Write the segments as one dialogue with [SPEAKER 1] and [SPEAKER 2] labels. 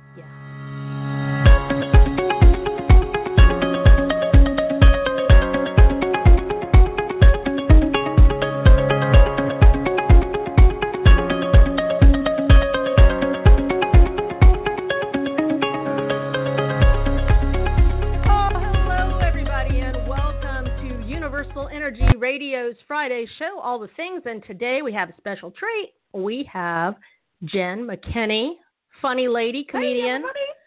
[SPEAKER 1] Yeah. Energy Radio's Friday show, All the Things, and today we have a special treat. We have Jen McKinney, funny lady, comedian.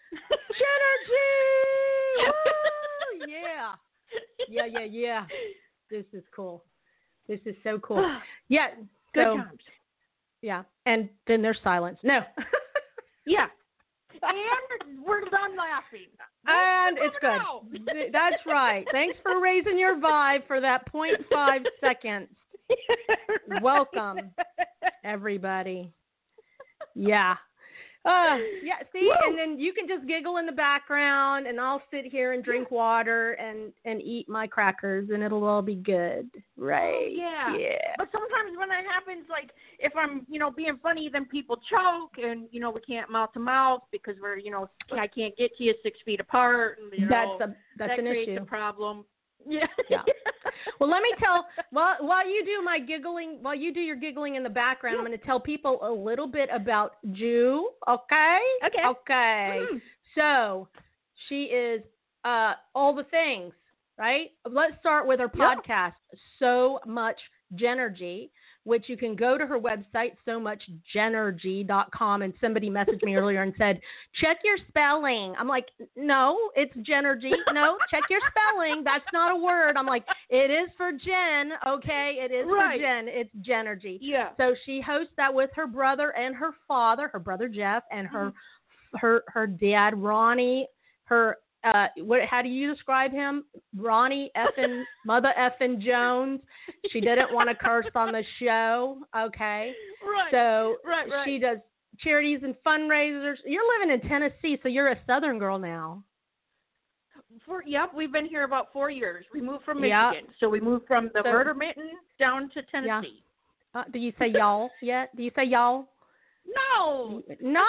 [SPEAKER 1] Jenergy! Yeah. This is cool. This is so cool. Yeah.
[SPEAKER 2] Good times.
[SPEAKER 1] Yeah. And then there's silence. No.
[SPEAKER 2] Yeah. And we're done laughing.
[SPEAKER 1] And it's good. That's right. Thanks for raising your vibe for that 0.5 seconds. Welcome, everybody. Yeah. See,
[SPEAKER 2] Woo!
[SPEAKER 1] And then you can just giggle in the background, and I'll sit here and drink water and eat my crackers, and it'll all be good, right?
[SPEAKER 2] Yeah.
[SPEAKER 1] Yeah.
[SPEAKER 2] But sometimes when that happens, like if I'm, being funny, then people choke, and we can't mouth to mouth because we're, I can't get to you 6 feet apart, and
[SPEAKER 1] that's
[SPEAKER 2] that
[SPEAKER 1] an
[SPEAKER 2] creates
[SPEAKER 1] issue.
[SPEAKER 2] a problem. Yeah.
[SPEAKER 1] Well, let me tell while you do your giggling in the background, I'm going to tell people a little bit about Ju. Okay.
[SPEAKER 2] Mm-hmm.
[SPEAKER 1] So she is all the things, right? Let's start with her podcast, So Much Jenergy, which you can go to her website, somuchjenergy.com, and somebody messaged me earlier and said, check your spelling. I'm like, no, it's Jenergy. No, check your spelling. That's not a word. I'm like, it is for Jen, okay? It is for Jen. It's Jenergy.
[SPEAKER 2] Yeah.
[SPEAKER 1] So she hosts that with her brother and her father, her brother Jeff, and her dad, Ronnie, how do you describe him? Ronnie effing Mother effing Jones. She didn't want to curse on the show. Okay.
[SPEAKER 2] Right.
[SPEAKER 1] So
[SPEAKER 2] right.
[SPEAKER 1] She does charities and fundraisers. You're living in Tennessee, so you're a Southern girl now.
[SPEAKER 2] We've been here about 4 years. We moved from Michigan, so we moved from the murder mitten down to Tennessee.
[SPEAKER 1] Yeah. Do you say y'all yet? Do you say y'all?
[SPEAKER 2] No.
[SPEAKER 1] No.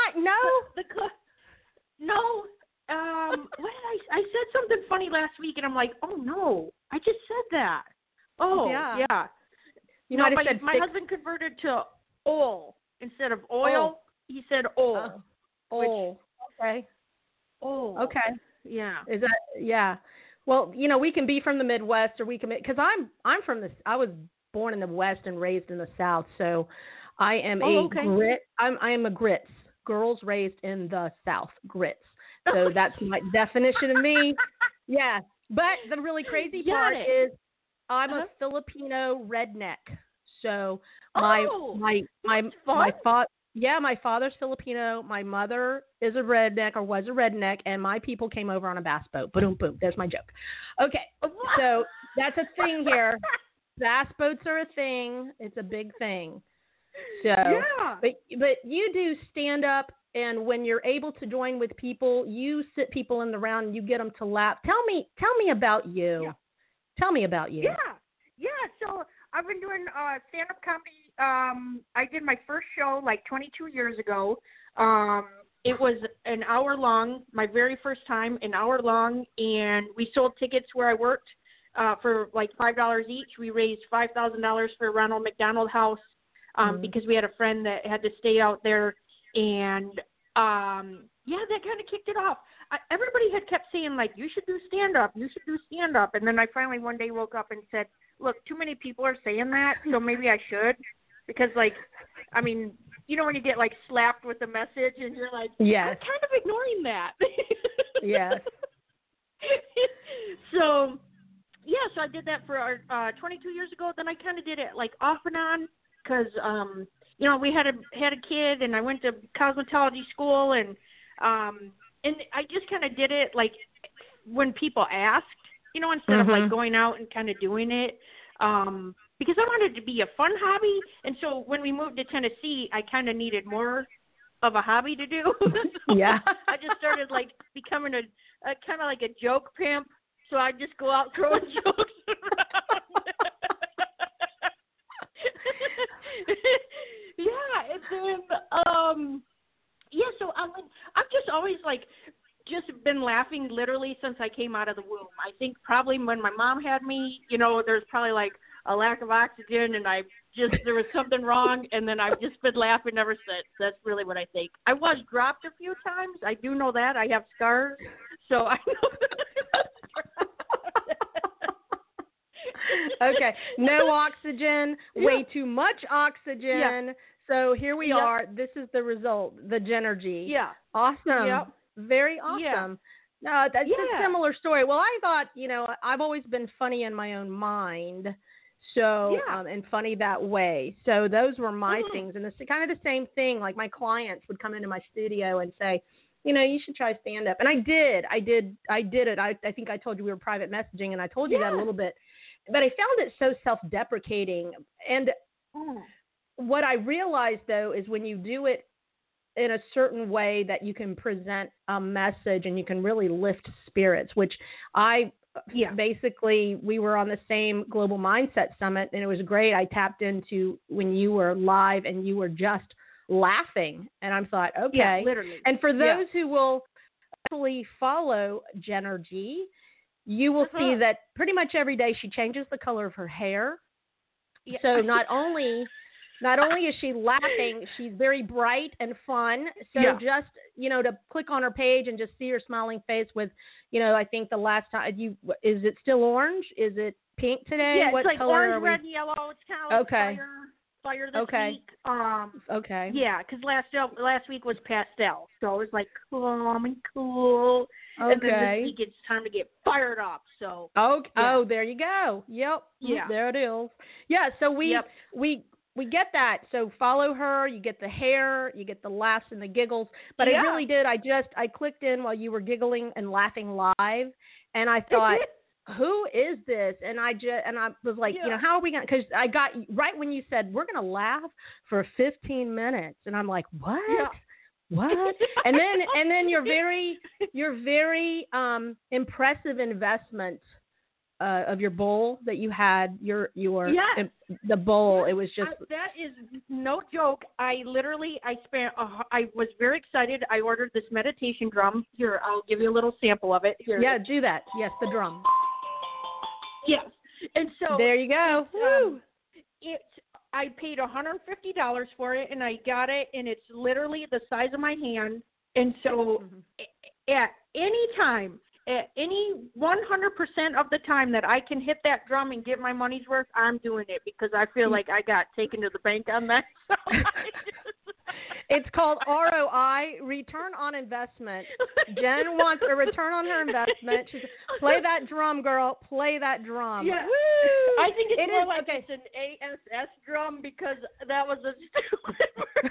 [SPEAKER 2] No. What did I said something funny last week, and I'm like, oh no, I just said that. Oh yeah.
[SPEAKER 1] You might have said
[SPEAKER 2] my husband converted to oil instead of oil. He said oil.
[SPEAKER 1] Oil. Okay.
[SPEAKER 2] Oil.
[SPEAKER 1] Okay.
[SPEAKER 2] Yeah.
[SPEAKER 1] Is that yeah? Well, we can be from the Midwest, or we can because I'm from this. I was born in the West and raised in the South, so I am grit. I am a grits. Girls raised in the South, grits. So that's my definition of me. Yeah. But the really crazy part is I'm a Filipino redneck. So my father's Filipino. My mother is a redneck or was a redneck, and my people came over on a bass boat. Boom, boom. There's my joke. Okay. So that's a thing here. Bass boats are a thing. It's a big thing. So, but you do stand up. And when you're able to join with people, you sit people in the round and you get them to laugh. Tell me about you.
[SPEAKER 2] Yeah.
[SPEAKER 1] Tell me about you.
[SPEAKER 2] Yeah. So I've been doing stand-up comedy. I did my first show like 22 years ago. It was an hour long, my very first time, an hour long, and we sold tickets where I worked for like $5 each. We raised $5,000 for Ronald McDonald House because we had a friend that had to stay out there. And, that kind of kicked it off. Everybody had kept saying, like, you should do stand-up. And then I finally one day woke up and said, look, too many people are saying that, so maybe I should. Because, like, I mean, when you get, like, slapped with a message and you're like, I'm kind of ignoring that.
[SPEAKER 1] Yes.
[SPEAKER 2] So I did that for 22 years ago. Then I kind of did it, like, off and on because, we had a kid, and I went to cosmetology school, and I just kind of did it like when people asked, instead of like going out and kind of doing it, because I wanted it to be a fun hobby. And so when we moved to Tennessee, I kind of needed more of a hobby to do. So I just started like becoming a kind of like a joke pimp. So I just go out throwing jokes around. And then So I've just always just been laughing literally since I came out of the womb. I think probably when my mom had me, there's probably a lack of oxygen, and there was something wrong, and then I've just been laughing ever since. That's really what I think. I was dropped a few times. I do know that. I have scars, so I know.
[SPEAKER 1] Okay, no oxygen, way too much oxygen. Yeah. So here we are. This is the result, the Genergy.
[SPEAKER 2] Yeah.
[SPEAKER 1] Awesome.
[SPEAKER 2] Yep.
[SPEAKER 1] Very awesome.
[SPEAKER 2] Yeah.
[SPEAKER 1] No, that's a similar story. Well, I thought, I've always been funny in my own mind. So, and funny that way. So those were my things. And it's kind of the same thing. Like my clients would come into my studio and say, you should try stand up. And I did it. I think I told you we were private messaging, and I told you that a little bit. But I found it so self-deprecating. And what I realized, though, is when you do it in a certain way that you can present a message and you can really lift spirits, which basically we were on the same Global Mindset Summit, and it was great. I tapped into when you were live and you were just laughing, and I thought, okay.
[SPEAKER 2] Yeah, literally.
[SPEAKER 1] And for those who will actually follow Genergy, you will see that pretty much every day she changes the color of her hair. Yeah. So not only is she laughing, she's very bright and fun. So just, to click on her page and just see her smiling face with, I think the last time is it still orange? Is it pink today?
[SPEAKER 2] Yeah,
[SPEAKER 1] what
[SPEAKER 2] it's
[SPEAKER 1] color
[SPEAKER 2] orange,
[SPEAKER 1] are we?
[SPEAKER 2] red, yellow. It's kind of fire this week.
[SPEAKER 1] Okay.
[SPEAKER 2] Yeah, because last week was pastel, so it was calm and cool.
[SPEAKER 1] Okay.
[SPEAKER 2] And then this week it's time to get fired up. So.
[SPEAKER 1] Okay. Yeah. Oh, there you go. Yep.
[SPEAKER 2] Yeah.
[SPEAKER 1] There it is. Yeah. So we get that. So follow her. You get the hair. You get the laughs and the giggles. But I really did. I clicked in while you were giggling and laughing live, and I thought, who is this? And I was like, how are we going to, because I got right when you said, we're going to laugh for 15 minutes. And I'm like, what? Yeah. What? and then your very impressive investment of your bowl that you had, the bowl. It was just
[SPEAKER 2] that is no joke. I was very excited. I ordered this meditation drum. Here, I'll give you a little sample of it. Here.
[SPEAKER 1] Yeah, do that. Yes, the drum.
[SPEAKER 2] Yes, and so
[SPEAKER 1] there you go.
[SPEAKER 2] I paid $150 for it, and I got it, and it's literally the size of my hand. And so, at any time, at any 100% of the time that I can hit that drum and get my money's worth, I'm doing it because I feel like I got taken to the bank on that. So
[SPEAKER 1] it's called ROI, return on investment. Jen wants a return on her investment. She said, play that drum, girl. Play that drum.
[SPEAKER 2] Yeah. Woo! I think it's more like it's an ASS drum because that was a stupid word.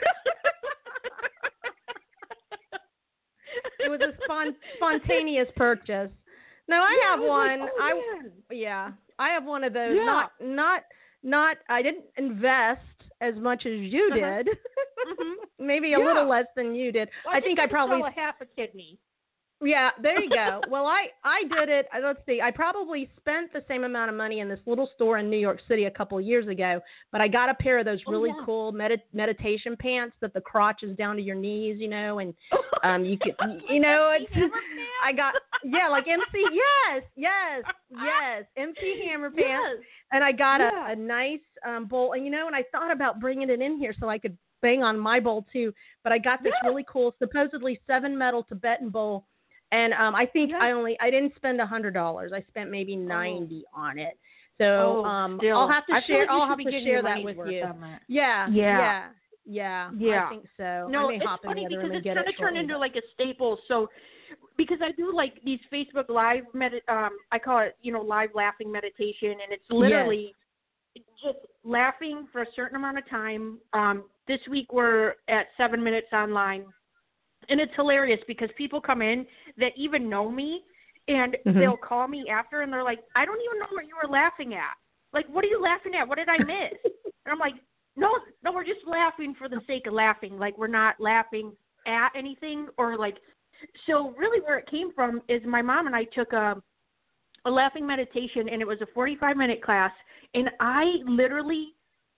[SPEAKER 1] It was a spontaneous purchase. No, I have one. I have one of those.
[SPEAKER 2] Yeah.
[SPEAKER 1] Not. I didn't invest as much as you did. Maybe a little less than you did.
[SPEAKER 2] Well, I think I probably a half a kidney.
[SPEAKER 1] Yeah, there you go. Well, I did it. Let's see. I probably spent the same amount of money in this little store in New York City a couple of years ago, but I got a pair of those really cool meditation pants that the crotch is down to your knees, and you could, it's. I got like MC. Yes, MC Hammer pants, and I got a nice bowl, and and I thought about bringing it in here so I could bang on my bowl too, but I got this really cool, supposedly 7 metal Tibetan bowl. And I think I didn't spend $100. I spent maybe $90 on it. So I'll have to share. I'll have to share that with you. Yeah. I think so.
[SPEAKER 2] No,
[SPEAKER 1] I may
[SPEAKER 2] it's
[SPEAKER 1] hop
[SPEAKER 2] funny
[SPEAKER 1] in the other
[SPEAKER 2] because
[SPEAKER 1] and
[SPEAKER 2] it's
[SPEAKER 1] get
[SPEAKER 2] kind of turned into like a staple. So because I do like these Facebook Live I call it live laughing meditation, and it's literally just laughing for a certain amount of time. This week we're at 7 minutes online. And it's hilarious because people come in that even know me, and they'll call me after, and they're like, I don't even know what you were laughing at. Like, what are you laughing at? What did I miss? And I'm like, no, we're just laughing for the sake of laughing. Like, we're not laughing at anything or like. So really where it came from is my mom and I took a laughing meditation, and it was a 45-minute class, and I literally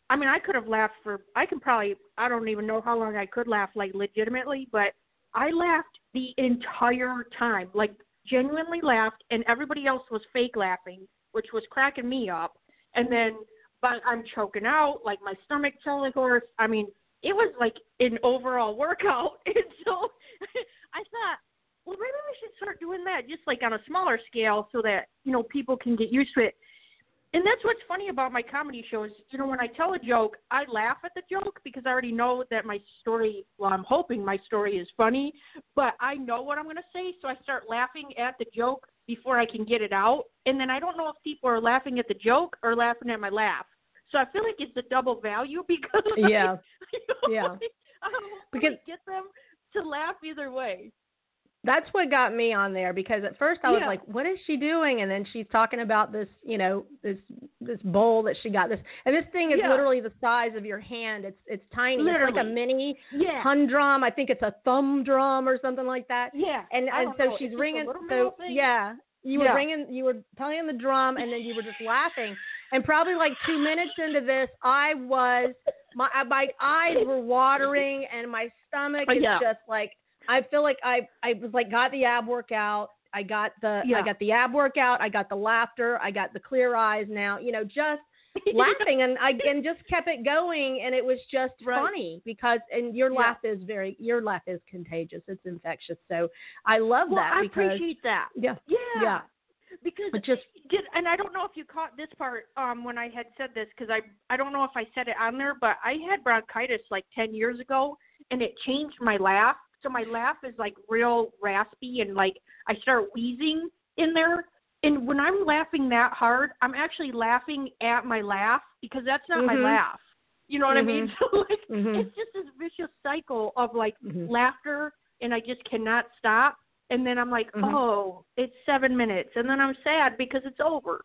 [SPEAKER 2] I mean, I could have laughed I don't even know how long I could laugh, like, legitimately, but I laughed the entire time, like, genuinely laughed, and everybody else was fake laughing, which was cracking me up. And then, but I'm choking out, like, my stomach telling horse. I mean, it was like an overall workout. And so I thought, well, maybe we should start doing that just like on a smaller scale so that, people can get used to it. And that's what's funny about my comedy shows. When I tell a joke, I laugh at the joke because I already know that my story, well, I'm hoping my story is funny, but I know what I'm going to say, so I start laughing at the joke before I can get it out. And then I don't know if people are laughing at the joke or laughing at my laugh. So I feel like it's a double value because
[SPEAKER 1] yeah.
[SPEAKER 2] I don't get them to laugh either way.
[SPEAKER 1] That's what got me on there, because at first I was like, what is she doing? And then she's talking about this, this bowl that she got. And this thing is literally the size of your hand. It's tiny. Literally. It's like a mini humdrum. I think it's a thumb drum or something like that.
[SPEAKER 2] Yeah.
[SPEAKER 1] And so she's ringing. So you were ringing. You were playing the drum, and then you were just laughing. And probably like 2 minutes into this, my eyes were watering, and my stomach is just like. I feel like I was like got the ab workout. I got the ab workout. I got the laughter. I got the clear eyes now. Just laughing, and just kept it going, and it was just funny because your laugh is contagious. It's infectious. So I love that.
[SPEAKER 2] I appreciate that.
[SPEAKER 1] Yeah.
[SPEAKER 2] Because and I don't know if you caught this part when I had said this, because I don't know if I said it on there, but I had bronchitis like 10 years ago, and it changed my laugh. So my laugh is like real raspy, and like I start wheezing in there. And when I'm laughing that hard, I'm actually laughing at my laugh because that's not my laugh. You know what I mean? So like it's just this vicious cycle of like laughter, and I just cannot stop. And then I'm like, oh, it's 7 minutes, and then I'm sad because it's over.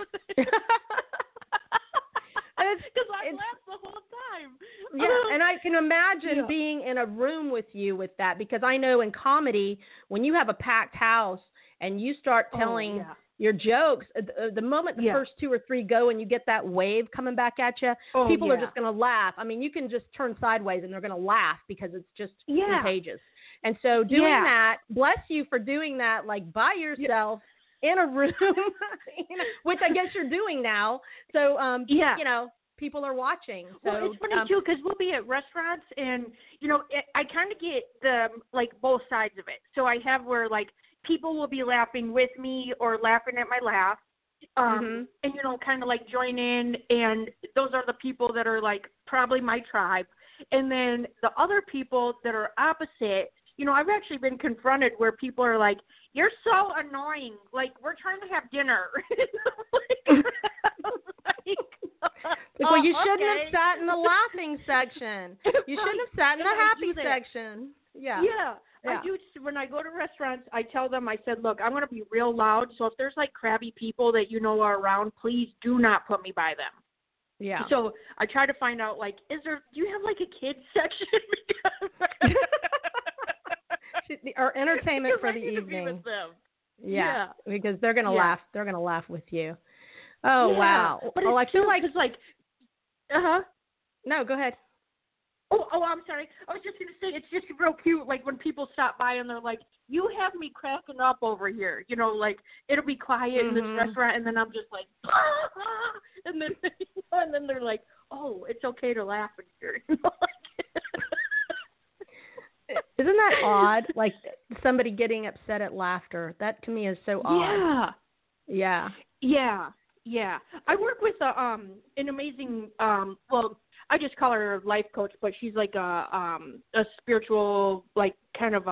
[SPEAKER 2] Because I laughed the whole time.
[SPEAKER 1] Yeah, and I can imagine being in a room with you with that, because I know in comedy, when you have a packed house and you start telling your jokes, the moment the first 2 or 3 go and you get that wave coming back at you, people are just going to laugh. I mean, you can just turn sideways and they're going to laugh because it's just contagious. And so doing that, bless you for doing that, like by yourself. In a room, which I guess you're doing now. So, people are watching. So,
[SPEAKER 2] well, it's funny, too, because we'll be at restaurants, and, I kind of get both sides of it. So I have where, like, people will be laughing with me or laughing at my laugh, and, kind of, like, join in, and those are the people that are, like, probably my tribe. And then the other people that are opposite, I've actually been confronted where people are like, you're so annoying. Like, we're trying to have dinner.
[SPEAKER 1] Well, you shouldn't have sat in the laughing section. You shouldn't have sat in the happy section. Yeah.
[SPEAKER 2] I do. When I go to restaurants, I tell them, I said, look, I'm going to be real loud. So if there's, like, crabby people that are around, please do not put me by them.
[SPEAKER 1] Yeah.
[SPEAKER 2] So I try to find out, like, do you have, like, a kids section?
[SPEAKER 1] Or entertainment for the evening. Yeah, because they're gonna laugh. They're gonna laugh with you. Oh wow!
[SPEAKER 2] But
[SPEAKER 1] I feel like
[SPEAKER 2] it's like,
[SPEAKER 1] No, go ahead.
[SPEAKER 2] Oh, I'm sorry. I was just gonna say it's just real cute. Like when people stop by and they're like, "You have me cracking up over here." Like it'll be quiet in this restaurant, and then I'm just like, and then they're like, "Oh, it's okay to laugh in here."
[SPEAKER 1] Isn't that odd? Like somebody getting upset at laughter. That to me is so odd. Yeah.
[SPEAKER 2] I work with an amazing I just call her a life coach, but she's like a spiritual, like kind of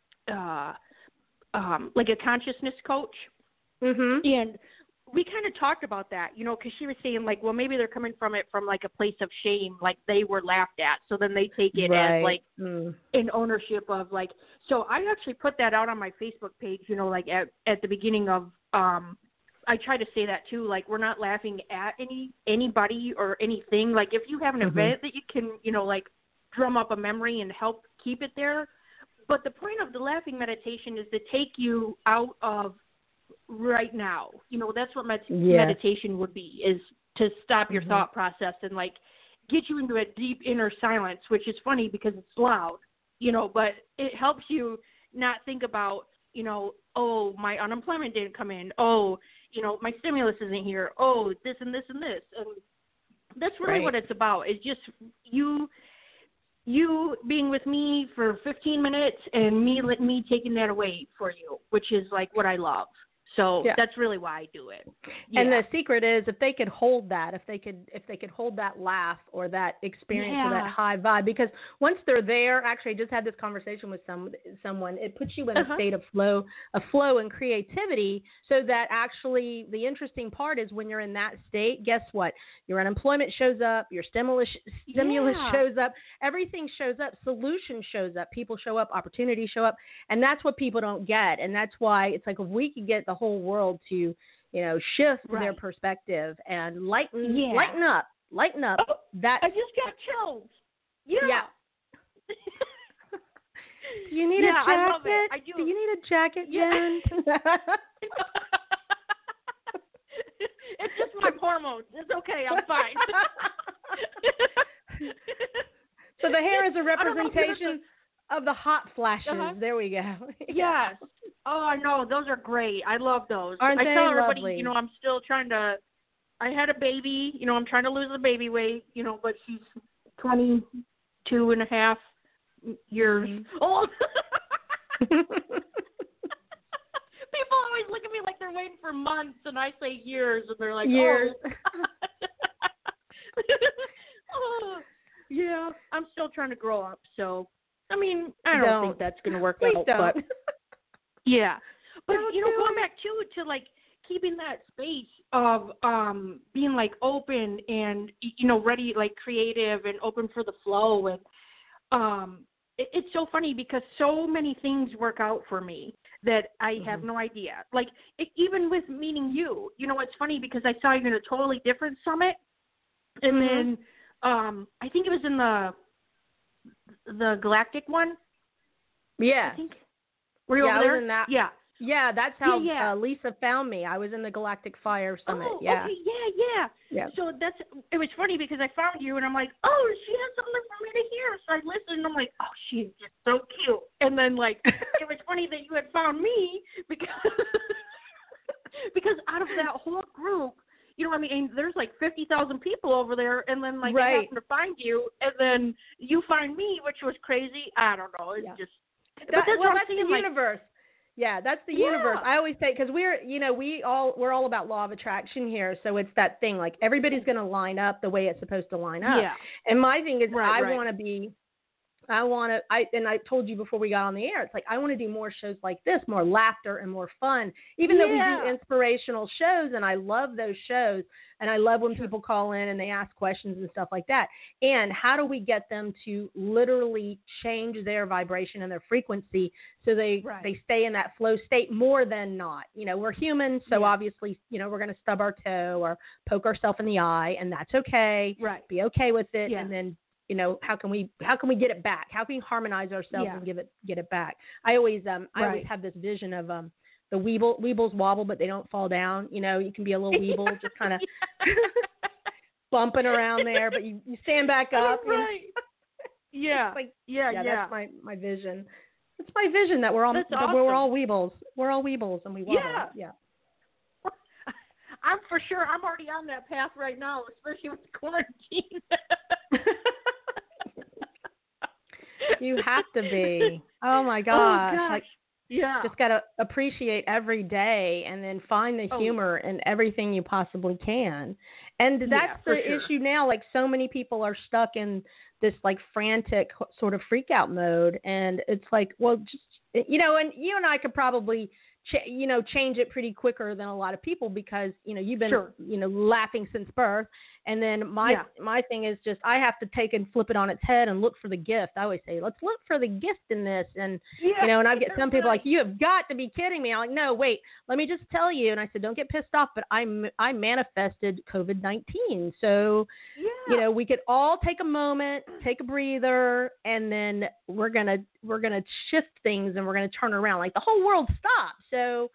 [SPEAKER 2] like a consciousness coach. And we kind of talked about that, because she was saying like, well, maybe they're coming from it from like a place of shame, like they were laughed at. So then they take it as like an ownership of like, so I actually put that out on my Facebook page, like at the beginning of, I try to say that too, like we're not laughing at anybody or anything. Like if you have an event that you can, like drum up a memory and help keep it there. But the point of the laughing meditation is to take you out of right now. That's what meditation would be, is to stop your thought process and like get you into a deep inner silence, which is funny because it's loud, but it helps you not think about, oh, my unemployment didn't come in. Oh, my stimulus isn't here. Oh, this and this and this. And that's really what it's about. It's just you being with me for 15 minutes and me taking that away for you, which is like what I love. So that's really why I do it. Yeah.
[SPEAKER 1] And the secret is if they could hold that, if they could hold that laugh or that experience or that high vibe, because once they're there, actually I just had this conversation with someone, it puts you in a state of flow and creativity, so that actually the interesting part is when you're in that state, guess what? Your unemployment shows up, your stimulus shows up, everything shows up, solution shows up, people show up, opportunities show up, and that's what people don't get. And that's why it's like if we could get the whole world to, shift their perspective and lighten up.
[SPEAKER 2] Oh,
[SPEAKER 1] that
[SPEAKER 2] I just got chills. Yeah.
[SPEAKER 1] Do you need a jacket?
[SPEAKER 2] I love it. I do.
[SPEAKER 1] Do you need a jacket, Jen?
[SPEAKER 2] It's just my hormones. It's okay. I'm fine.
[SPEAKER 1] So the hair is a representation of the hot flashes. There we go.
[SPEAKER 2] Yes. Oh, I know. Those are great. I love those.
[SPEAKER 1] Aren't
[SPEAKER 2] I
[SPEAKER 1] they
[SPEAKER 2] tell everybody,
[SPEAKER 1] lovely?
[SPEAKER 2] I'm still trying to, I had a baby, I'm trying to lose the baby weight, but she's 22 and a half years old. People always look at me like they're waiting for months, and I say years, and they're like,
[SPEAKER 1] years.
[SPEAKER 2] Oh, yeah. I'm still trying to grow up, so. I mean, I don't think that's going to work out, but yeah. But, going back to like keeping that space of being like open and, ready, like creative and open for the flow. And it's so funny because so many things work out for me that I have no idea. Like even with meeting you, it's funny because I saw you in a totally different summit. And then I think it was in the Galactic one.
[SPEAKER 1] Yeah.
[SPEAKER 2] I think. Were you over there?
[SPEAKER 1] I was in that. Yeah. Yeah, that's how Lisa found me. I was in the Galactic Fire Summit.
[SPEAKER 2] Oh,
[SPEAKER 1] yeah.
[SPEAKER 2] Okay. Yeah. So it was funny because I found you and I'm like, oh, she has something for me to hear. So I listened and I'm like, oh, she's just so cute. And then like, it was funny that you had found me because out of that whole group, there's like 50,000 people over there, and then like I happen to find you, and then you find me, which was crazy. I don't know. It's just
[SPEAKER 1] that's the universe. Yeah, that's the universe. I always say because we're all about law of attraction here, so it's that thing like everybody's going to line up the way it's supposed to line up. Yeah. And my thing is I told you before we got on the air, it's like I want to do more shows like this, more laughter and more fun, even though we do inspirational shows, and I love those shows, and I love when people call in and they ask questions and stuff like that. And how do we get them to literally change their vibration and their frequency so they stay in that flow state more than not? We're humans, so obviously, we're going to stub our toe or poke ourselves in the eye, and that's okay. Right. Be okay with it, and then how can we get it back? How can we harmonize ourselves and get it back? I always have this vision of the Weebles wobble, but they don't fall down. You can be a little Weeble, just kind of bumping around there, but you stand back up.
[SPEAKER 2] Right. Yeah.
[SPEAKER 1] That's my vision. It's my vision that we're all we're all Weebles. We're all Weebles, and we wobble. Yeah.
[SPEAKER 2] I'm for sure. I'm already on that path right now, especially with quarantine.
[SPEAKER 1] You have to be. Oh my gosh.
[SPEAKER 2] Oh gosh.
[SPEAKER 1] Just got to appreciate every day and then find the humor in everything you possibly can. And that's the issue now. Like so many people are stuck in this like frantic sort of freak out mode. And it's like, well, just, and you and I could probably change it pretty quicker than a lot of people because, you've been, laughing since birth. And then my thing is just, I have to take and flip it on its head and look for the gift. I always say, let's look for the gift in this. And, and I get some people like, you have got to be kidding me. I'm like, no, wait, let me just tell you. And I said, don't get pissed off, but I manifested COVID-19. So, we could all take a moment, take a breather, and then we're going to shift things and we're going to turn around. Like the whole world stopped. So,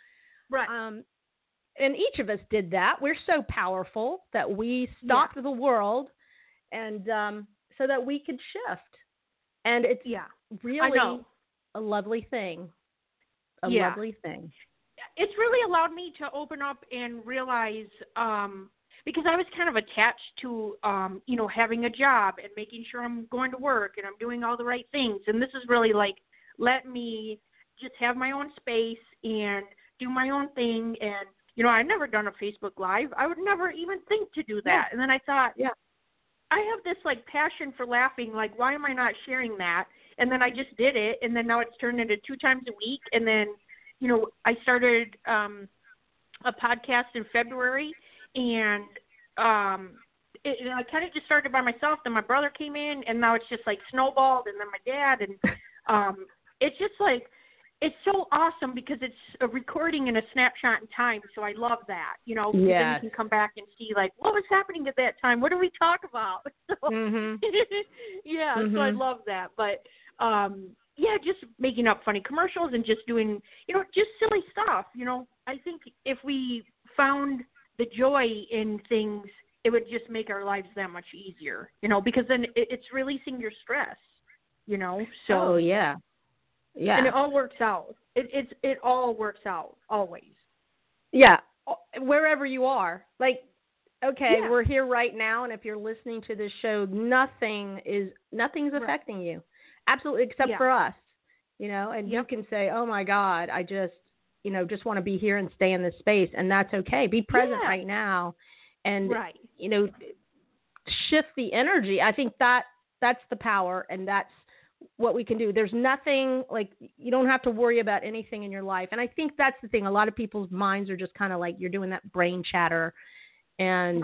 [SPEAKER 1] and each of us did that. We're so powerful that we stopped the world and so that we could shift. And it's really a lovely thing. A lovely thing.
[SPEAKER 2] It's really allowed me to open up and realize, because I was kind of attached to, having a job and making sure I'm going to work and I'm doing all the right things. And this is really like, let me just have my own space and do my own thing. And, I've never done a Facebook Live. I would never even think to do that.
[SPEAKER 1] Yeah.
[SPEAKER 2] And then I thought, I have this like passion for laughing. Like, why am I not sharing that? And then I just did it. And then now it's turned into 2 times a week. And then, I started a podcast in February, and I kind of just started by myself. Then my brother came in, and now it's just like snowballed, and then my dad, and it's just like, it's so awesome because it's a recording in a snapshot in time. So I love that, because then you can come back and see like what was happening at that time. What did we talk about? So, so I love that. But just making up funny commercials and just doing, just silly stuff. I think if we found the joy in things, it would just make our lives that much easier, because then it's releasing your stress, So.
[SPEAKER 1] Oh, yeah. Yeah.
[SPEAKER 2] And it all works out. It all works out, always.
[SPEAKER 1] Yeah. Wherever you are. Like, okay, we're here right now, and if you're listening to this show, nothing's affecting you. Absolutely, except for us, and you can say, oh my God, I just want to be here and stay in this space. And that's okay. Be present right now and, shift the energy. I think that's the power, and that's what we can do. There's nothing like, you don't have to worry about anything in your life. And I think that's the thing. A lot of people's minds are just kind of like, you're doing that brain chatter and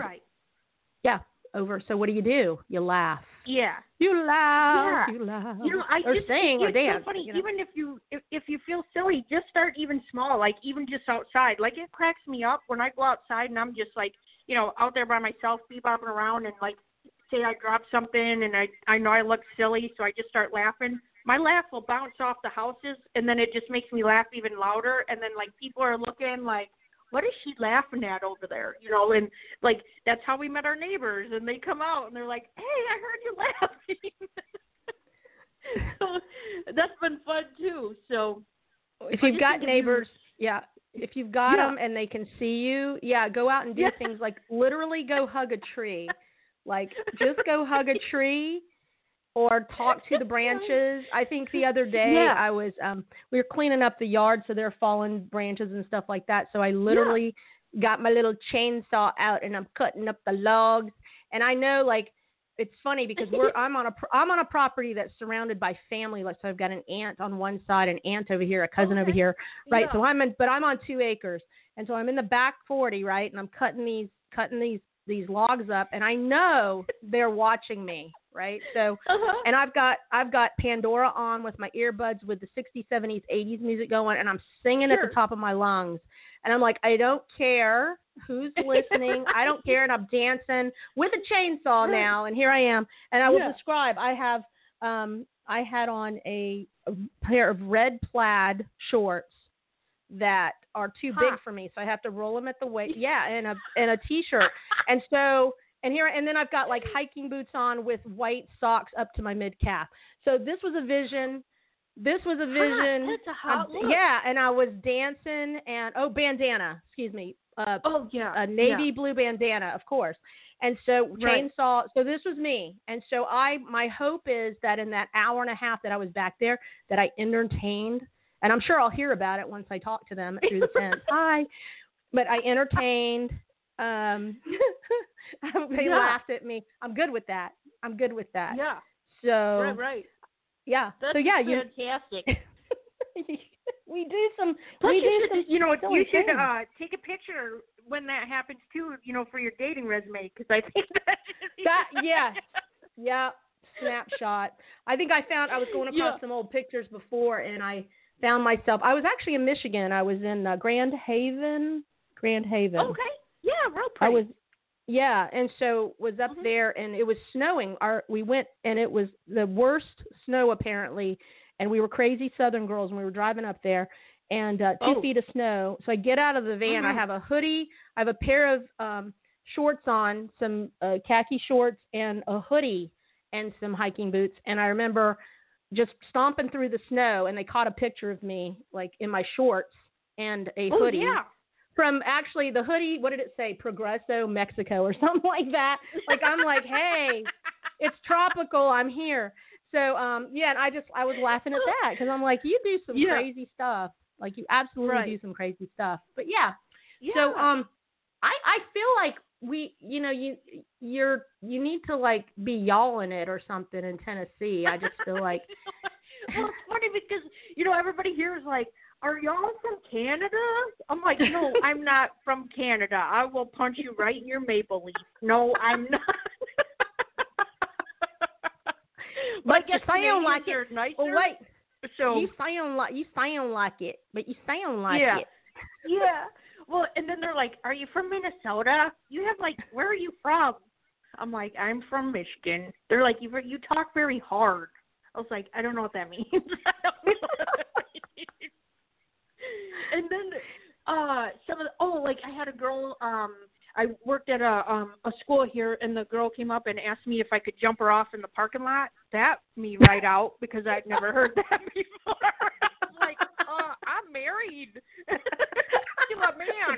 [SPEAKER 1] over. So what do? You laugh.
[SPEAKER 2] Yeah.
[SPEAKER 1] You laugh. Yeah. You laugh. Or sing or dance.
[SPEAKER 2] So funny. Even if you feel silly, just start even small, like even just outside. Like it cracks me up when I go outside and I'm just like, out there by myself, bebopping around, and like say I drop something and I know I look silly, so I just start laughing. My laugh will bounce off the houses, and then it just makes me laugh even louder. And then like people are looking like, what is she laughing at over there? And like, that's how we met our neighbors, and they come out and they're like, hey, I heard you laughing. So that's been fun too. So
[SPEAKER 1] if you've got neighbors, if you've got them and they can see you, go out and do things like literally go hug a tree. Like just go hug a tree or talk to the branches. I think the other day I was, we were cleaning up the yard, so there are fallen branches and stuff like that. So I literally got my little chainsaw out and I'm cutting up the logs. And I know, like, it's funny because I'm on a property that's surrounded by family. Like, so I've got an aunt on one side, an aunt over here, a cousin over here, right? So I'm on 2 acres, and so I'm in the back 40, right? And I'm cutting these logs up, and I know they're watching me, right? So, and I've got Pandora on with my earbuds with the 60s, 70s, 80s music going, and I'm singing at the top of my lungs. And I'm like, I don't care who's listening. I don't care. And I'm dancing with a chainsaw now, and here I am. And I will describe, I had on a pair of red plaid shorts that are too big for me, so I have to roll them at the waist. And a t-shirt. And then I've got like hiking boots on with white socks up to my mid calf. So this was a vision. That's a hot look. And I was dancing and bandana. Excuse me. A navy blue bandana, of course. And so chainsaw. So this was me. And so my hope is that in that hour and a half that I was back there, that I entertained. And I'm sure I'll hear about it once I talk to them through the fence. Hi. But I entertained. They laughed at me. I'm good with that. Yeah. So. Right. Yeah.
[SPEAKER 2] That's fantastic.
[SPEAKER 1] We do some.
[SPEAKER 2] You should take a picture when that happens too. For your dating resume, because I think snapshot. I think I was going across some old pictures before, and I found myself. I was actually in Michigan. I was in Grand Haven. Okay. Yeah, real pretty. And so was up there, and it was snowing. We went, and it was the worst snow apparently, and we were crazy Southern girls, and we were driving up there, and 2 feet of snow. So I get out of the van. I have a hoodie. I have a pair of
[SPEAKER 1] shorts on, some khaki shorts and a hoodie and some hiking boots. And I remember just stomping through the snow, and they caught a picture of me like in my shorts and a hoodie.
[SPEAKER 2] Yeah.
[SPEAKER 1] From actually the hoodie, what did it say? Progreso, Mexico, or something like that. Like, I'm like, hey, it's tropical. I'm here. So, and I was laughing at that because I'm like, you do some crazy stuff. Like, you absolutely do some crazy stuff. But yeah. So, I feel like you need to like be y'alling it or something in Tennessee. I just feel like.
[SPEAKER 2] Well, it's funny because, everybody here is like, are y'all from Canada? I'm like, no, I'm not from Canada. I will punch you right in your maple leaf. No, I'm not.
[SPEAKER 1] But you sound like it.
[SPEAKER 2] Nicer.
[SPEAKER 1] Oh, wait.
[SPEAKER 2] So
[SPEAKER 1] you sound like it, but you sound like it.
[SPEAKER 2] Yeah. Well, and then they're like, are you from Minnesota? You have like, where are you from? I'm like, I'm from Michigan. They're like, you talk very hard. I was like, I don't know what that means. And then I had a girl, I worked at a school here, and the girl came up and asked me if I could jump her off in the parking lot. That me right out because I'd never heard that before. I was like, I'm married to a man.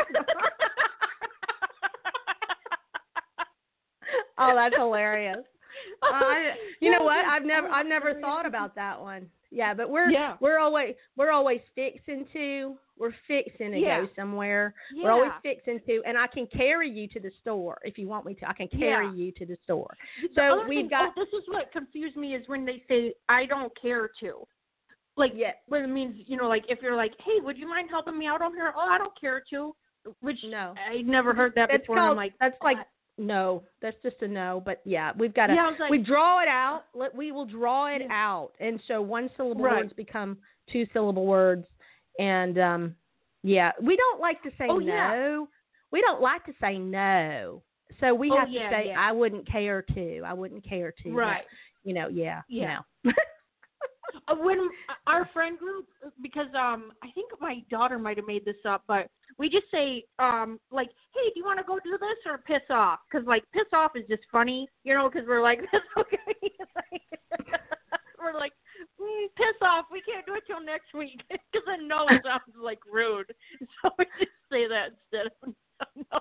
[SPEAKER 1] Oh, that's hilarious. You know what? I've never thought about that one. Yeah, but we're always fixing to go somewhere.
[SPEAKER 2] Yeah.
[SPEAKER 1] We're always fixing to, and I can carry you to the store if you want me to. I can carry you to the store. So we've got.
[SPEAKER 2] This is what confused me is when they say I don't care to. Like, when it means, like if you're like, hey, would you mind helping me out on here? Oh, I don't care to. Which
[SPEAKER 1] no,
[SPEAKER 2] I never heard that before. I'm like,
[SPEAKER 1] that's like. No, that's just a no. But yeah, we've got to. We draw it out. We will draw it out, and so one syllable words become two syllable words, and we don't like to say no. Yeah. We don't like to say no, so we have to say I wouldn't care to. I wouldn't care to.
[SPEAKER 2] Right.
[SPEAKER 1] But, You know.
[SPEAKER 2] When our friend group, because I think my daughter might have made this up, but we just say like, hey, do you want to go do this or piss off? Because like piss off is just funny, because we're like, that's okay. We're like, piss off. We can't do it till next week because I know it sounds like rude, so we just say that instead of no.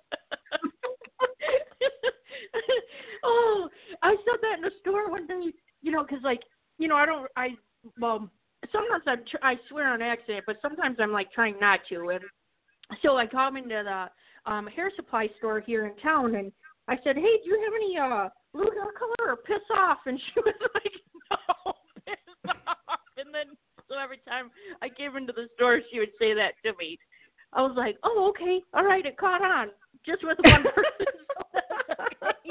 [SPEAKER 2] Oh, I said that in the store one day, because like. Sometimes I swear on accident, but sometimes I'm like trying not to. And so I come into the hair supply store here in town, and I said, hey, do you have any blue hair color or piss off? And she was like, no, piss off. And then so every time I came into the store, she would say that to me. I was like, oh, okay, all right, it caught on just with one person. So that's okay.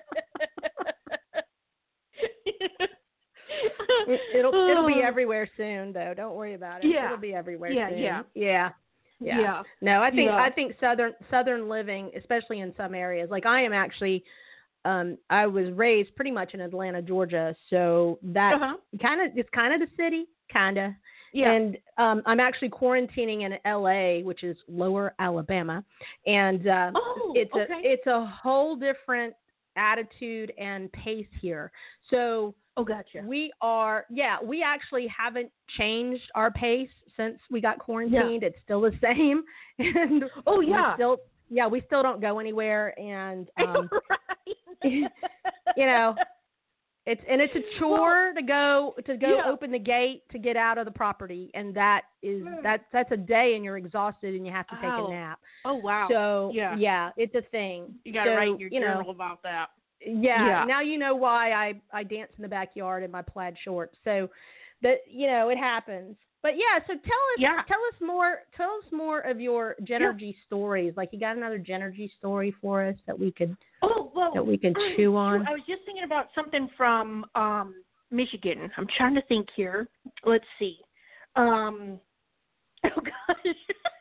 [SPEAKER 1] It'll be everywhere soon, though. Don't worry about it.
[SPEAKER 2] Yeah.
[SPEAKER 1] It'll be everywhere soon.
[SPEAKER 2] Yeah.
[SPEAKER 1] No, I think southern living, especially in some areas, like I am actually, I was raised pretty much in Atlanta, Georgia, so that it's kind of the city, kind of. Yeah. And I'm actually quarantining in LA, which is Lower Alabama, and it's a whole different attitude and pace here. So.
[SPEAKER 2] Oh, gotcha.
[SPEAKER 1] We actually haven't changed our pace since we got quarantined. Yeah. It's still the same. And we still don't go anywhere. And, it's a chore to go open the gate to get out of the property. And that's a day and you're exhausted and you have to take a nap.
[SPEAKER 2] Oh, wow.
[SPEAKER 1] So, it's a thing.
[SPEAKER 2] You got to write in your journal about that.
[SPEAKER 1] Yeah, now you know why I dance in the backyard in my plaid shorts. So that it happens. But yeah, so tell us more of your Genergy stories. Like you got another Genergy story for us that we could chew on.
[SPEAKER 2] I was just thinking about something from Michigan. I'm trying to think here. Let's see. Oh gosh.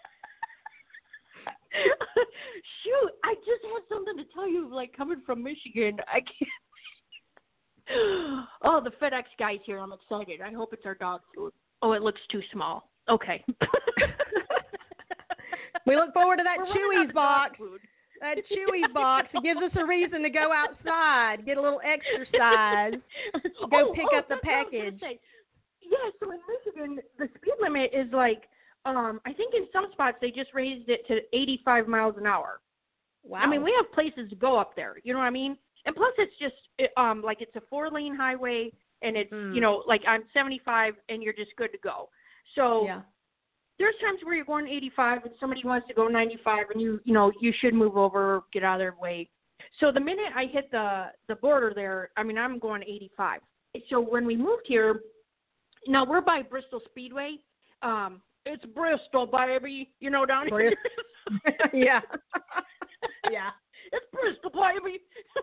[SPEAKER 2] Shoot, I just had something to tell you, like, coming from Michigan. I can't. Oh, the FedEx guy's here. I'm excited. I hope it's our dog food. Oh, it looks too small. Okay.
[SPEAKER 1] We look forward to that Chewy's box. that Chewy box. It gives us a reason to go outside, get a little exercise, go pick up the package.
[SPEAKER 2] Yeah, so in Michigan, the speed limit is like, I think in some spots they just raised it to 85 miles an hour.
[SPEAKER 1] Wow.
[SPEAKER 2] I mean, we have places to go up there. You know what I mean? And plus, it's just like it's a 4-lane highway, and it's like on 75, and you're just good to go. So there's times where you're going 85, and somebody wants to go 95, and you should move over, get out of their way. So the minute I hit the border there, I mean, I'm going 85. So when we moved here, now we're by Bristol Speedway. It's Bristol, baby. Down here.
[SPEAKER 1] Yeah. Yeah.
[SPEAKER 2] It's Bristol, baby.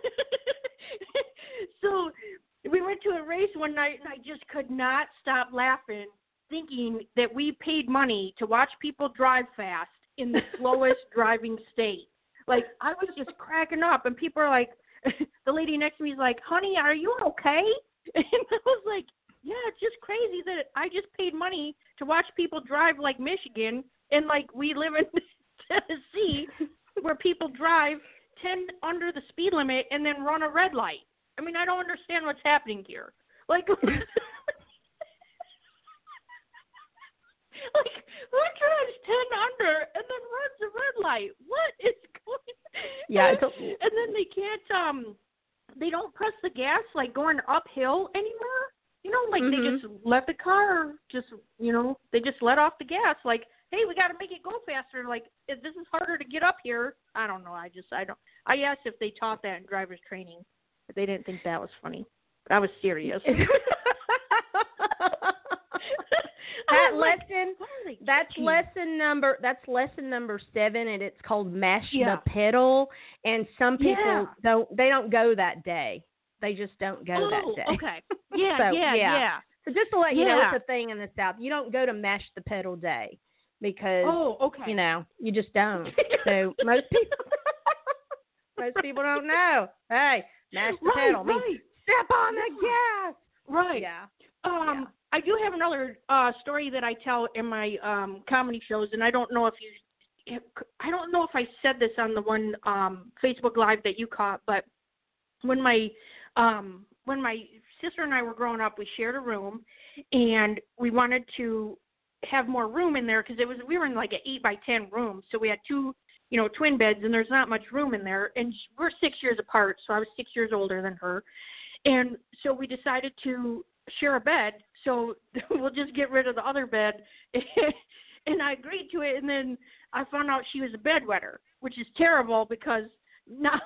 [SPEAKER 2] So we went to a race one night, and I just could not stop laughing, thinking that we paid money to watch people drive fast in the slowest driving state. Like, I was just cracking up, and people are like, the lady next to me is like, honey, are you okay? And I was like, yeah, it's just crazy that I just paid money to watch people drive like Michigan, and like we live in Tennessee where people drive 10 under the speed limit and then run a red light. I mean, I don't understand what's happening here. Like, who drives 10 under and then runs a red light? What is going?
[SPEAKER 1] Yeah,
[SPEAKER 2] and then they can't they don't press the gas like going uphill anymore. They just let the car they just let off the gas. Like, hey, we got to make it go faster. Like, if this is harder to get up here. I don't know. I asked if they taught that in driver's training, but they didn't think that was funny. I was serious.
[SPEAKER 1] That's lesson number 7, and it's called Mash the Pedal. And some people don't go that day. They just don't go that day.
[SPEAKER 2] Okay. Yeah.
[SPEAKER 1] So just to let you know, it's a thing in the South. You don't go to Mash the Pedal day because you just don't. So most people don't know. Hey, mash the pedal.
[SPEAKER 2] Right.
[SPEAKER 1] Step on the gas.
[SPEAKER 2] Right. Yeah. I do have another story that I tell in my comedy shows, and I don't know if I said this on the one Facebook Live that you caught, but when my sister and I were growing up, we shared a room, and we wanted to have more room in there because we were in like an 8x10 room, so we had 2 twin beds, and there's not much room in there, and we're 6 years apart, so I was 6 years older than her, and so we decided to share a bed, so we'll just get rid of the other bed, and I agreed to it, and then I found out she was a bedwetter, which is terrible because now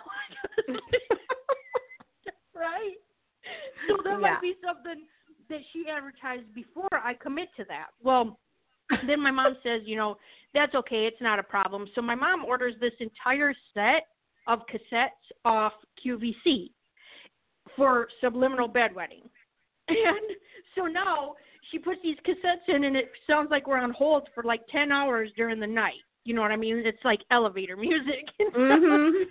[SPEAKER 2] right? So that might be something that she advertised before I commit to that. Well, then my mom says, that's okay. It's not a problem. So my mom orders this entire set of cassettes off QVC for subliminal bedwetting. And so now she puts these cassettes in, and it sounds like we're on hold for like 10 hours during the night. You know what I mean? It's like elevator music.
[SPEAKER 1] Mm-hmm.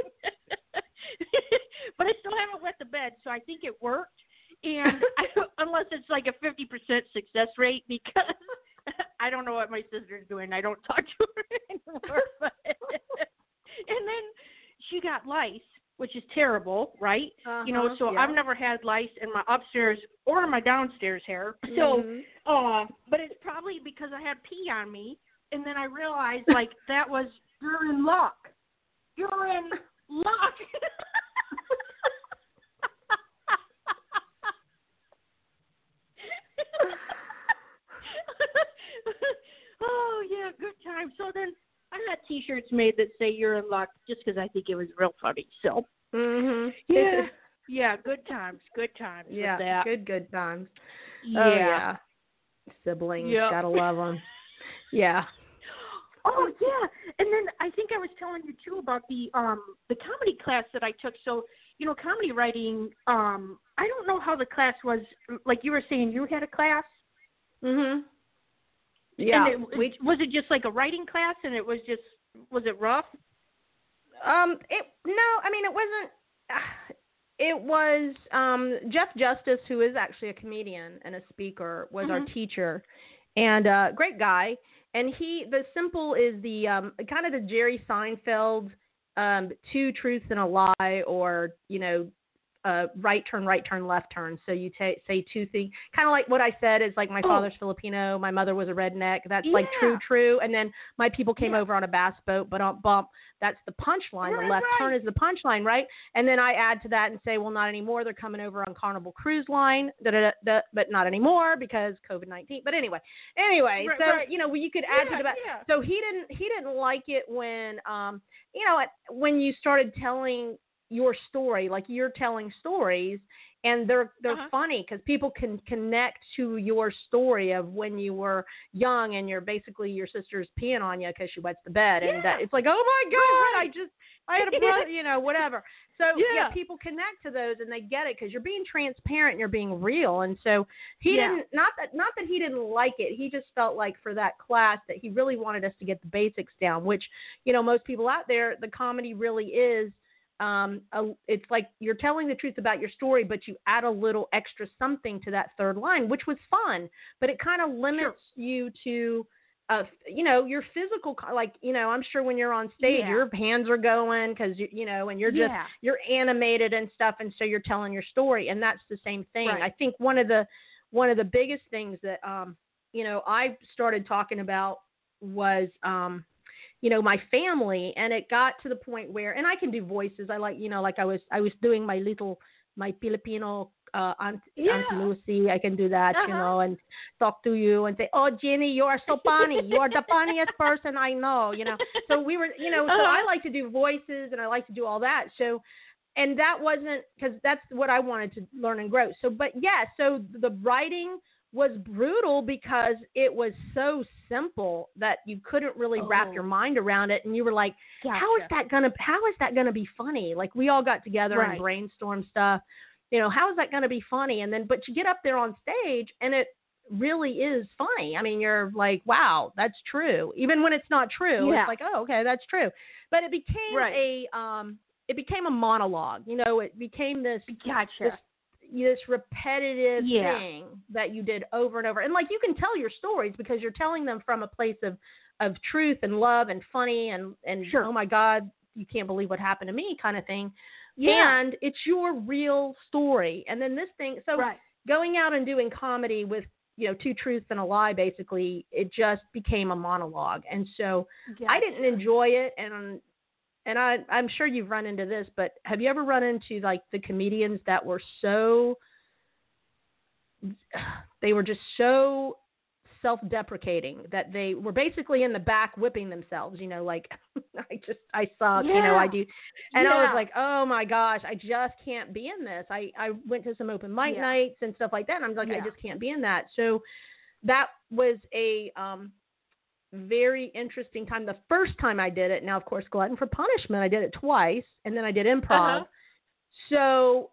[SPEAKER 2] But I still haven't wet the bed, so I think it worked. And unless it's like a 50% success rate, because I don't know what my sister's doing. I don't talk to her anymore. And then she got lice, which is terrible, right? So I've never had lice in my upstairs or my downstairs hair. So, but it's probably because I had pee on me, and then I realized like that was urine luck. Urine luck. Oh yeah, good time. So then I got T-shirts made that say "You're in luck" just because I think it was real funny. So yeah, good times.
[SPEAKER 1] Yeah,
[SPEAKER 2] with that.
[SPEAKER 1] good times.
[SPEAKER 2] Yeah.
[SPEAKER 1] Oh, yeah. Siblings, gotta love them. Yeah.
[SPEAKER 2] Oh yeah, and then I think I was telling you too about the comedy class that I took. So comedy writing. I don't know how the class was. Like you were saying, you had a class.
[SPEAKER 1] Mhm. Yeah.
[SPEAKER 2] And was it just like a writing class, and was it rough?
[SPEAKER 1] It wasn't. It was Jeff Justice, who is actually a comedian and a speaker, was our teacher, and great guy. And the simple is the kind of the Jerry Seinfeld two truths and a lie, or, right turn, left turn. So you say two things, kind of like what I said is like my father's Filipino, my mother was a redneck. That's like true. And then my people came over on a bass boat, but on bump, that's the punchline. The left turn is the punchline, right? And then I add to that and say, well, not anymore. They're coming over on Carnival Cruise Line, but not anymore because COVID-19. But anyway, you could add to that. Yeah. So he didn't like it when, when you started telling your story, like you're telling stories, and they're funny because people can connect to your story of when you were young and you're basically your sister's peeing on you because she wets the bed, and it's like, oh my God, I had a brother, whatever. So people connect to those and they get it because you're being transparent and you're being real. And so he didn't, not that he didn't like it, he just felt like for that class that he really wanted us to get the basics down, which, most people out there, the comedy really is. It's like you're telling the truth about your story, but you add a little extra something to that third line, which was fun, but it kind of limits you to, your physical, like, I'm sure when you're on stage, your hands are going because, and you're just, you're animated and stuff. And so you're telling your story, and that's the same thing. Right. I think one of the biggest things that, I started talking about was, my family, and it got to the point where, and I can do voices. I like, like I was doing my Filipino Aunt Lucy. I can do that, and talk to you and say, oh, Jenny, you are so funny. You are the funniest person I know, So we were, so I like to do voices and I like to do all that. So, and that wasn't, because that's what I wanted to learn and grow. So, so the writing was brutal because it was so simple that you couldn't really wrap your mind around it, and you were like, how is that gonna be funny? Like, we all got together and brainstormed stuff, how is that gonna be funny? And then, but you get up there on stage and it really is funny. I mean, you're like, wow, that's true, even when it's not true. It's like, oh, okay, that's true. But it became a monologue. It became this this repetitive thing that you did over and over. And like, you can tell your stories because you're telling them from a place of truth and love and funny and oh my God, you can't believe what happened to me kind of thing. Yeah. And it's your real story. And then this thing, going out and doing comedy with, two truths and a lie, basically, it just became a monologue. And so I didn't enjoy it. And I'm sure you've run into this, but have you ever run into like the comedians that were they were just so self-deprecating that they were basically in the back whipping themselves, like I suck, I do. And I was like, oh my gosh, I just can't be in this. I went to some open mic nights and stuff like that. And I'm like, I just can't be in that. So that was a, very interesting time. The first time I did it, now of course, Glutton for Punishment, I did it twice, and then I did improv. So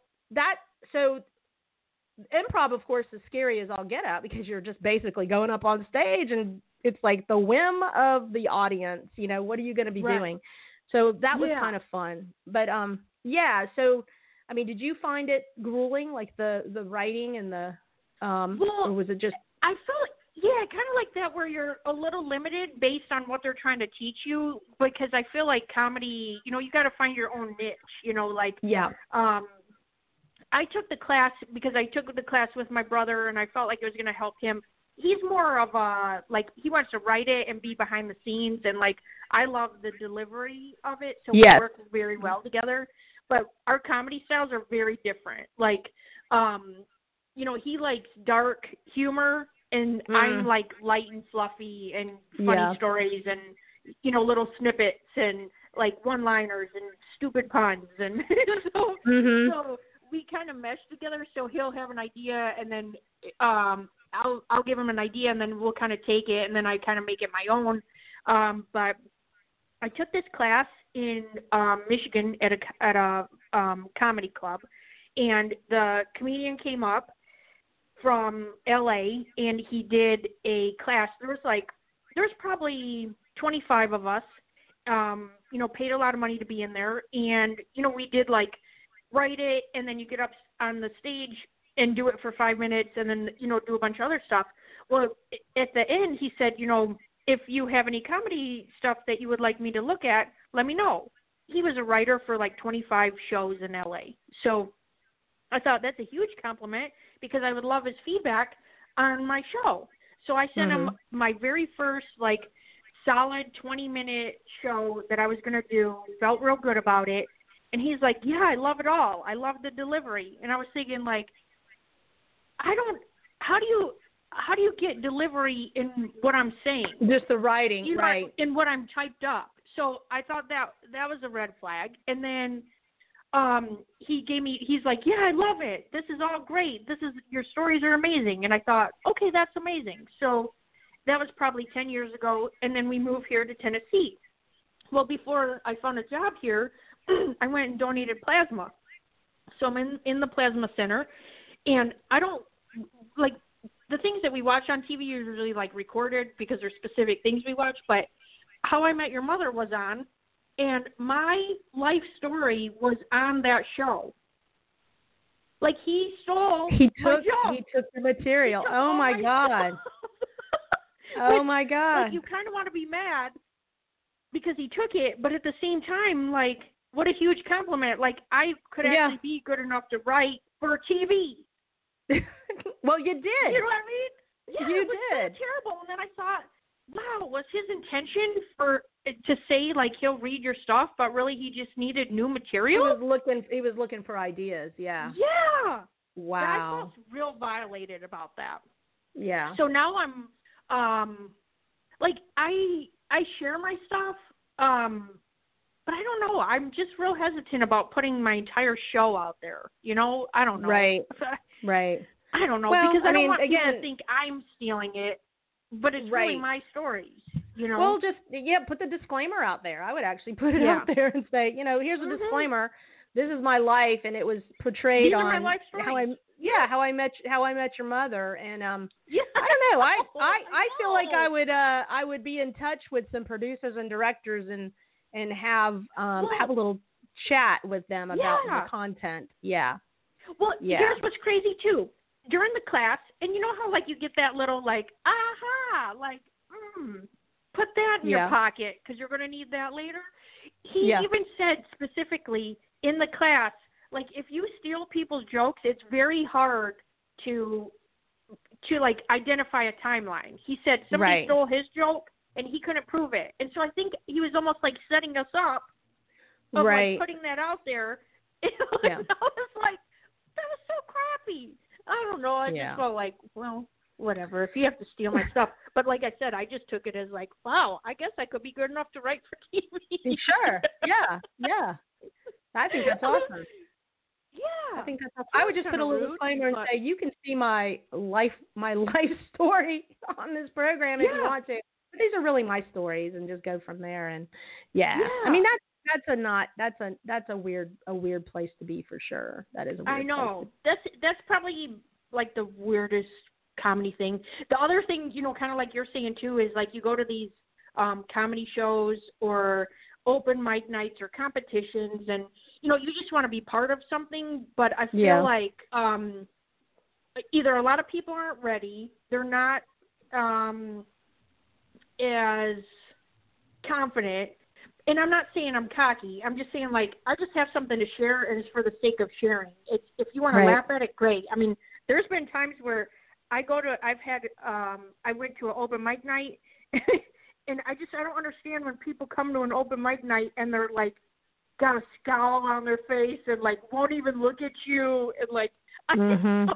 [SPEAKER 1] improv, of course, is scary as all get out because you're just basically going up on stage and it's like the whim of the audience. What are you going to be doing? So that was kind of fun. But so I mean, did you find it grueling, like the writing and the or was it just?
[SPEAKER 2] I felt. Yeah, kind of like that where you're a little limited based on what they're trying to teach you, because I feel like comedy, you got to find your own niche, I took the class because I took the class with my brother and I felt like it was going to help him. He's more of a, like, he wants to write it and be behind the scenes, and like, I love the delivery of it, so we work very well together, but our comedy styles are very different. Like, he likes dark humor, and I'm like light and fluffy and funny stories and, little snippets and like one-liners and stupid puns. And so we kind of mesh together. So he'll have an idea, and then I'll give him an idea, and then we'll kind of take it, and then I kind of make it my own. But I took this class in Michigan at a comedy club, and the comedian came up from LA, and he did a class. There's probably 25 of us, paid a lot of money to be in there. And, we did like write it, and then you get up on the stage and do it for 5 minutes, and then, do a bunch of other stuff. Well, at the end, he said, if you have any comedy stuff that you would like me to look at, let me know. he was a writer for like 25 shows in LA. So I thought that's a huge compliment because I would love his feedback on my show. So I sent him my very first like solid 20-minute show that I was going to do. Felt real good about it. And he's like, yeah, I love it all. I love the delivery. And I was thinking like, how do you get delivery in what I'm saying?
[SPEAKER 1] Just the writing,
[SPEAKER 2] you know,
[SPEAKER 1] right.
[SPEAKER 2] in what I'm typed up. So I thought that was a red flag. And then he's like, yeah, I love it. This is all great. Your stories are amazing. And I thought, okay, that's amazing. So that was probably 10 years ago. And then we moved here to Tennessee. Well, before I found a job here, I went and donated plasma. So I'm in the plasma center, and I don't like the things that we watch on TV are usually like recorded because there's specific things we watch, but How I Met Your Mother was on, and my life story was on that show. Like he stole my job.
[SPEAKER 1] He took the material. Oh my God. Oh my God.
[SPEAKER 2] Like you kind of want to be mad because he took it, but at the same time, like, what a huge compliment. Like I could actually be good enough to write for TV.
[SPEAKER 1] Well, you did.
[SPEAKER 2] You know what I mean? Yeah,
[SPEAKER 1] you
[SPEAKER 2] it was
[SPEAKER 1] did.
[SPEAKER 2] So terrible. And then I thought, wow, was his intention to say like he'll read your stuff, but really he just needed new material?
[SPEAKER 1] He was looking for ideas. Yeah.
[SPEAKER 2] Yeah.
[SPEAKER 1] Wow.
[SPEAKER 2] And I felt real violated about that.
[SPEAKER 1] Yeah.
[SPEAKER 2] So now I'm like I share my stuff, but I don't know. I'm just real hesitant about putting my entire show out there. You know, I don't know.
[SPEAKER 1] Right. Right.
[SPEAKER 2] I don't know because I don't want people to think I'm stealing it, but it's really my stories. You know.
[SPEAKER 1] Well, just put the disclaimer out there. I would actually put it out there and say, here's a disclaimer. This is my life, and it was portrayed
[SPEAKER 2] These
[SPEAKER 1] on
[SPEAKER 2] are my life stories.
[SPEAKER 1] how I met your mother, and I don't know. I feel like I would be in touch with some producers and directors and have a little chat with them about the content. Yeah.
[SPEAKER 2] Well, here's what's crazy too. During the class, and you know how like you get that little like aha, like put that in your pocket because you're going to need that later. He even said specifically in the class, like if you steal people's jokes, it's very hard to like identify a timeline. He said somebody stole his joke and he couldn't prove it, and so I think he was almost like setting us up of like putting that out there. I was like, that was so crappy. I don't know. I just felt like, well, whatever. If you have to steal my stuff, but like I said, I just took it as like, wow, I guess I could be good enough to write for TV.
[SPEAKER 1] Sure. Yeah. I think that's awesome.
[SPEAKER 2] Yeah.
[SPEAKER 1] I think that's awesome. I would just put a little disclaimer and say, you can see my life story on this program if you want to. But these are really my stories, and just go from there. And I mean that's a weird place to be for sure. That is a weird
[SPEAKER 2] I know.
[SPEAKER 1] Place
[SPEAKER 2] that's probably like the weirdest comedy thing. The other thing, kind of like you're saying too, is like you go to these comedy shows or open mic nights or competitions, and you just want to be part of something, but I feel like either a lot of people aren't ready, they're not as confident, and I'm not saying I'm cocky, I'm just saying like I just have something to share, and it's for the sake of sharing. It's if you want to laugh at it, great. I mean, there's been times where I went to an open mic night and I don't understand when people come to an open mic night and they're like got a scowl on their face and like won't even look at you, and like I don't understand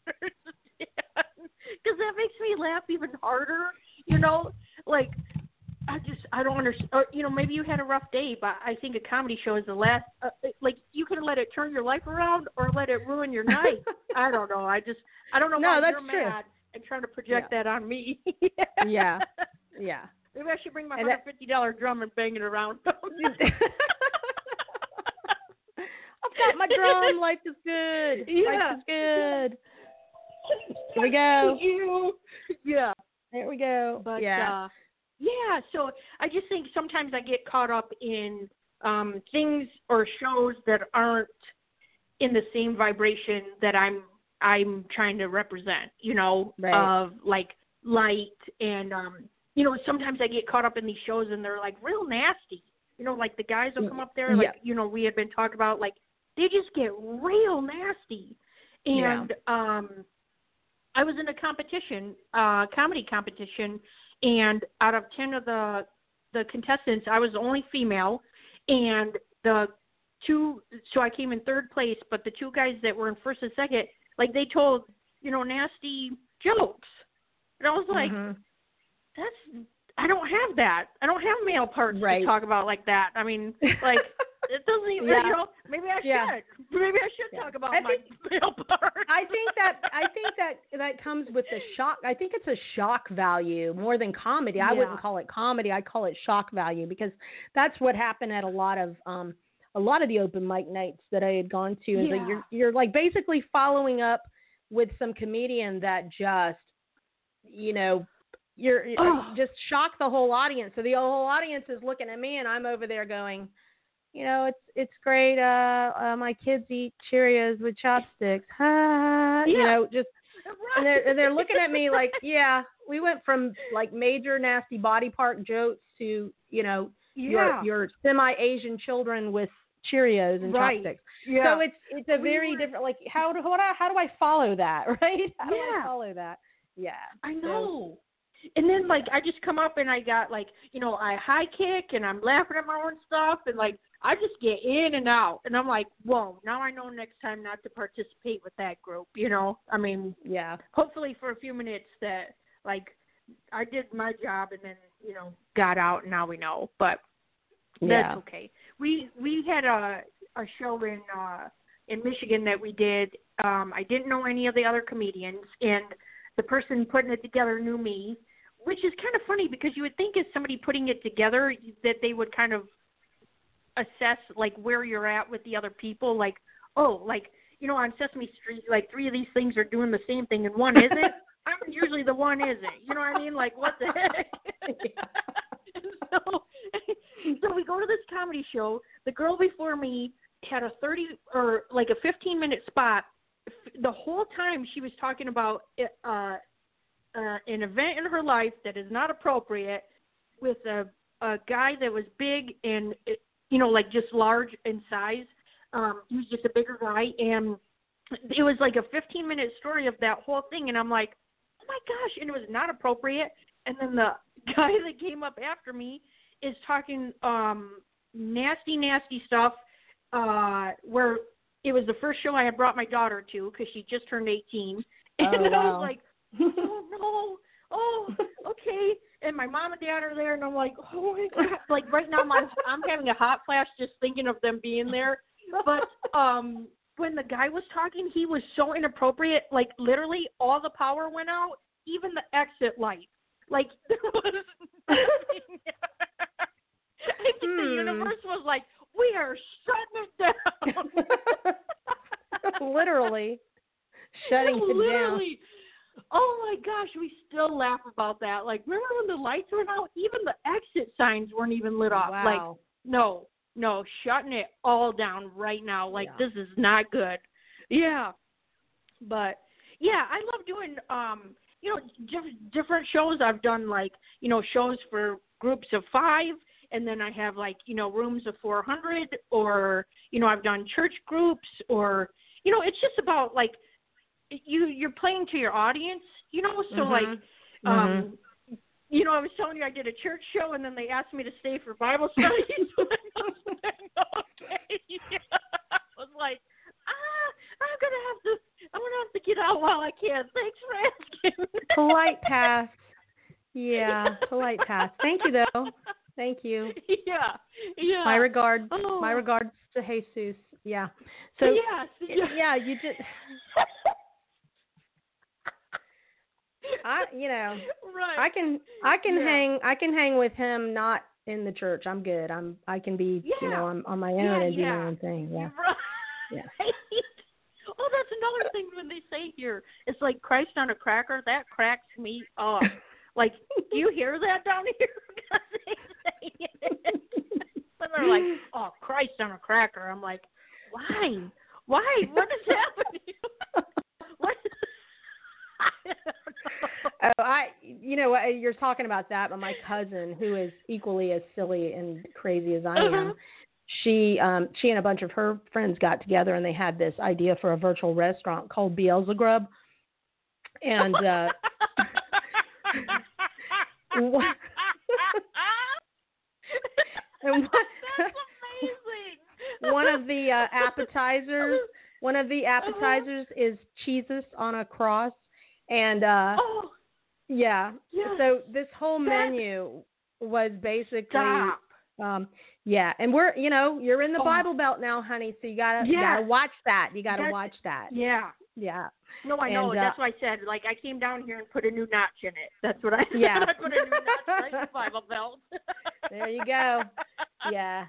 [SPEAKER 2] because that makes me laugh even harder. Like I don't understand. Or, maybe you had a rough day, but I think a comedy show is the last. Like you can let it turn your life around or let it ruin your night. I don't know. I don't know why you're mad and trying to project that on me.
[SPEAKER 1] Yeah.
[SPEAKER 2] Maybe I should bring my $150 drum and bang it around.
[SPEAKER 1] I've got my drum. Life is good. Life is good. Here we go.
[SPEAKER 2] Yeah.
[SPEAKER 1] There we go.
[SPEAKER 2] But, so I just think sometimes I get caught up in things or shows that aren't in the same vibration that I'm trying to represent, of like light and sometimes I get caught up in these shows and they're like real nasty, like the guys will come up there, like, we had been talking about, like, they just get real nasty. And I was in a competition, comedy competition, and out of 10 of the contestants, I was the only female, and so I came in third place, but the two guys that were in first and second, like, they told, nasty jokes. And I was like, I don't have that. I don't have male parts to talk about like that. I mean, like, it doesn't even, maybe I should. Maybe I should talk about my male parts.
[SPEAKER 1] I think that comes with the shock. I think it's a shock value more than comedy. I wouldn't call it comedy. I call it shock value, because that's what happened at a lot of the open mic nights that I had gone to. Is that you're like basically following up with some comedian that just, you're just shock the whole audience. So the whole audience is looking at me, and I'm over there going, it's great. My kids eat Cheerios with chopsticks. Just and they're looking at me like, we went from like major nasty body part jokes to your semi-Asian children with Cheerios and chopsticks. So it's a very different. Like how do I follow that? Right? How do I follow that? Yeah,
[SPEAKER 2] I know. And then, like, I just come up and I got, like, I high kick and I'm laughing at my own stuff, and, like, I just get in and out. And I'm like, whoa, now I know next time not to participate with that group, I mean, hopefully for a few minutes that, like, I did my job and then, got out, and now we know. But that's okay. We had a show in Michigan that we did. I didn't know any of the other comedians, and the person putting it together knew me, which is kind of funny because you would think as somebody putting it together that they would kind of assess, like, where you're at with the other people. Like, on Sesame Street, like, 3 of these things are doing the same thing and one isn't. I'm usually the one isn't. You know what I mean? Like, what the heck? So we go to this comedy show. The girl before me had a 15-minute spot. The whole time she was talking about an event in her life that is not appropriate with a guy that was big and, like just large in size. He was just a bigger guy. And it was like a 15-minute story of that whole thing. And I'm like, oh, my gosh. And it was not appropriate. And then the guy that came up after me is talking nasty, nasty stuff where – it was the first show I had brought my daughter to because she just turned 18. And I was like, oh, no. Oh, okay. And my mom and dad are there, and I'm like, oh, my God. Like, right now I'm having a hot flash just thinking of them being there. But when the guy was talking, he was so inappropriate. Like, literally all the power went out, even the exit light. Like, there was nothing. I think the universe was like, we are shutting it
[SPEAKER 1] down. Literally shutting it down.
[SPEAKER 2] Oh, my gosh, we still laugh about that. Like, remember when the lights went out? Even the exit signs weren't even lit up.
[SPEAKER 1] Wow.
[SPEAKER 2] Like, no, shutting it all down right now. Like, this is not good. Yeah. But, I love doing, different shows. I've done, like, shows for groups of 5. And then I have, like, rooms of 400, or, I've done church groups, or, it's just about, like, you're playing to your audience, so, like, I was telling you I did a church show, and then they asked me to stay for Bible studies. Okay. I was like, I'm gonna have to get out while I can. Thanks for asking.
[SPEAKER 1] Polite pass. Yeah, polite pass. Thank you, though. Thank you.
[SPEAKER 2] Yeah.
[SPEAKER 1] My regards to Jesus. Yeah. So you just
[SPEAKER 2] right.
[SPEAKER 1] I can hang with him not in the church. I'm good. I can be I'm on my own and do my own thing. Yeah.
[SPEAKER 2] Right.
[SPEAKER 1] Yeah.
[SPEAKER 2] Oh, that's another thing when they say here, it's like Christ on a cracker. That cracks me up. Like, do you hear that down here? And they're like, oh, Christ on a cracker. I'm like, why? What is happening? What?
[SPEAKER 1] you're talking about that, but my cousin, who is equally as silly and crazy as I am, she and a bunch of her friends got together and they had this idea for a virtual restaurant called Beelzebub. And
[SPEAKER 2] That's amazing.
[SPEAKER 1] One of the appetizers is Jesus on a cross, and yeah.
[SPEAKER 2] Yes.
[SPEAKER 1] So this whole menu was basically
[SPEAKER 2] Stop.
[SPEAKER 1] Yeah, and you're in the Bible Belt now, honey. So you gotta watch that. You gotta watch that.
[SPEAKER 2] Yeah.
[SPEAKER 1] Yeah.
[SPEAKER 2] No, I know. That's why I said, like, I came down here and put a new notch in it. That's what I said.
[SPEAKER 1] Yeah.
[SPEAKER 2] I put a new notch right in the Bible Belt.
[SPEAKER 1] There you go. Yeah.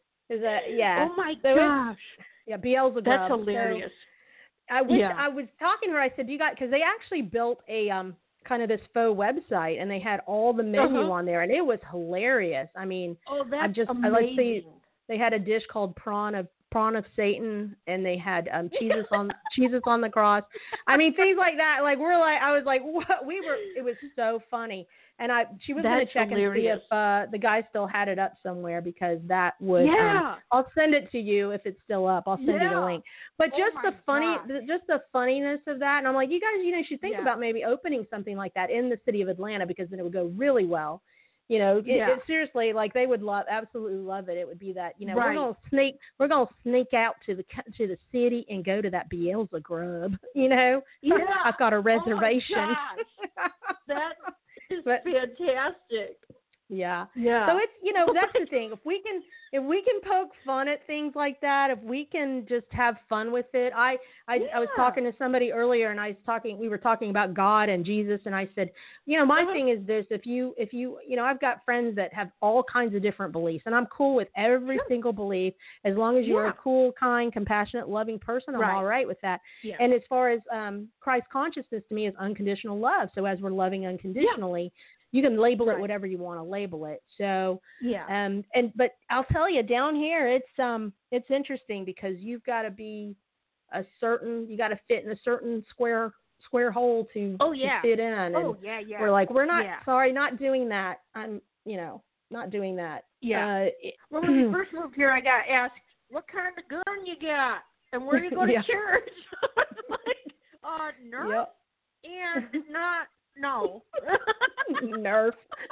[SPEAKER 2] Oh my gosh.
[SPEAKER 1] Yeah, Beelzebub.
[SPEAKER 2] That's hilarious.
[SPEAKER 1] So I was talking to her. I said, "You got?" Because they actually built a kind of this faux website, and they had all the menu on there, and it was hilarious. I mean,
[SPEAKER 2] that's amazing.
[SPEAKER 1] They had a dish called prawn of Satan, and they had Jesus on the cross. I mean, things like that. Like I was like, what? It was so funny. And she was going to check
[SPEAKER 2] hilarious.
[SPEAKER 1] and see if the guy still had it up somewhere, because that would. I'll send it to you if it's still up. I'll send you the link. But just the funniness of that, and I'm like, you guys, should think about maybe opening something like that in the city of Atlanta, because then it would go really well. It seriously, like, they would absolutely love it. It would be that, we're gonna sneak out to the city and go to that Beelzebub. I've got a reservation.
[SPEAKER 2] Oh my gosh. That is fantastic.
[SPEAKER 1] Yeah.
[SPEAKER 2] Yeah.
[SPEAKER 1] So it's, that's the thing. If we can poke fun at things like that, if we can just have fun with it. I was talking to somebody earlier, and we were talking about God and Jesus, and I said, my thing is this: if you I've got friends that have all kinds of different beliefs, and I'm cool with every single belief, as long as you're a cool, kind, compassionate, loving person. I'm all right with that. Yeah. And as far as Christ consciousness, to me, is unconditional love. So as we're loving unconditionally, you can label it whatever you want to label it. So but I'll tell you, down here it's interesting, because you've got to be you got to fit in a certain square hole to fit in. And we're like, we're not sorry, not doing that. I'm not doing that.
[SPEAKER 2] Yeah. Well, when we first moved here, I got asked, what kind of gun you got, and where you go to church? I was like, Nerf, and not. No.
[SPEAKER 1] Nerf.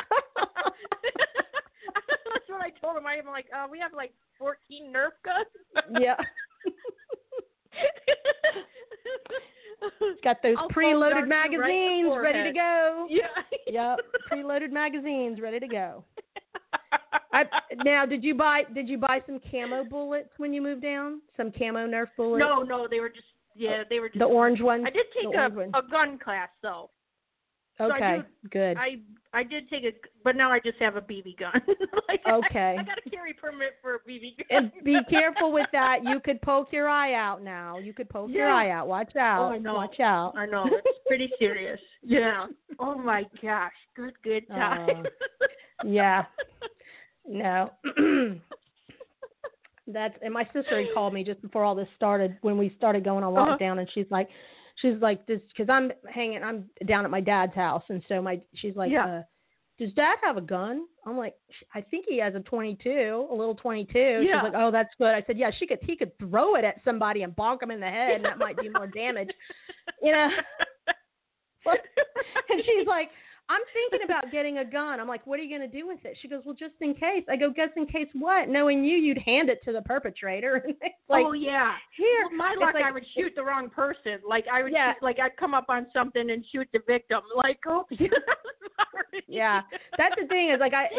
[SPEAKER 2] That's what I told him. I'm like, we have like 14 Nerf guns.
[SPEAKER 1] Yeah. It's got those preloaded magazines ready to go.
[SPEAKER 2] Yeah.
[SPEAKER 1] Yep. Preloaded magazines ready to go. Now, did you buy some camo bullets when you moved down? Some camo Nerf bullets?
[SPEAKER 2] No, they were just
[SPEAKER 1] the orange ones.
[SPEAKER 2] I did take a gun class though.
[SPEAKER 1] Okay, good.
[SPEAKER 2] I did take but now I just have a BB gun.
[SPEAKER 1] Okay.
[SPEAKER 2] I got a carry permit for a BB gun.
[SPEAKER 1] And be careful with that. You could poke your eye out now. Your eye out. Watch out.
[SPEAKER 2] Oh, I know.
[SPEAKER 1] Watch out.
[SPEAKER 2] I know. It's pretty serious. Yeah. Oh my gosh. Good time.
[SPEAKER 1] Yeah. No. And my sister had called me just before all this started, when we started going on lockdown, and she's like, this, because I'm down at my dad's house, and so she's like, does Dad have a gun? I'm like, I think he has a .22, a little .22. She's like, oh, that's good. I said, yeah, he could throw it at somebody and bonk him in the head, and that might do more damage, And she's like, I'm thinking about getting a gun. I'm like, what are you going to do with it? She goes, well, just in case. I go, just in case what? Knowing you'd hand it to the perpetrator. Like,
[SPEAKER 2] oh, yeah.
[SPEAKER 1] Here.
[SPEAKER 2] Well, my luck, I would shoot the wrong person. Like, I would I'd come up on something and shoot the victim. Like, oh, sorry.
[SPEAKER 1] Yeah. That's the thing is, like, I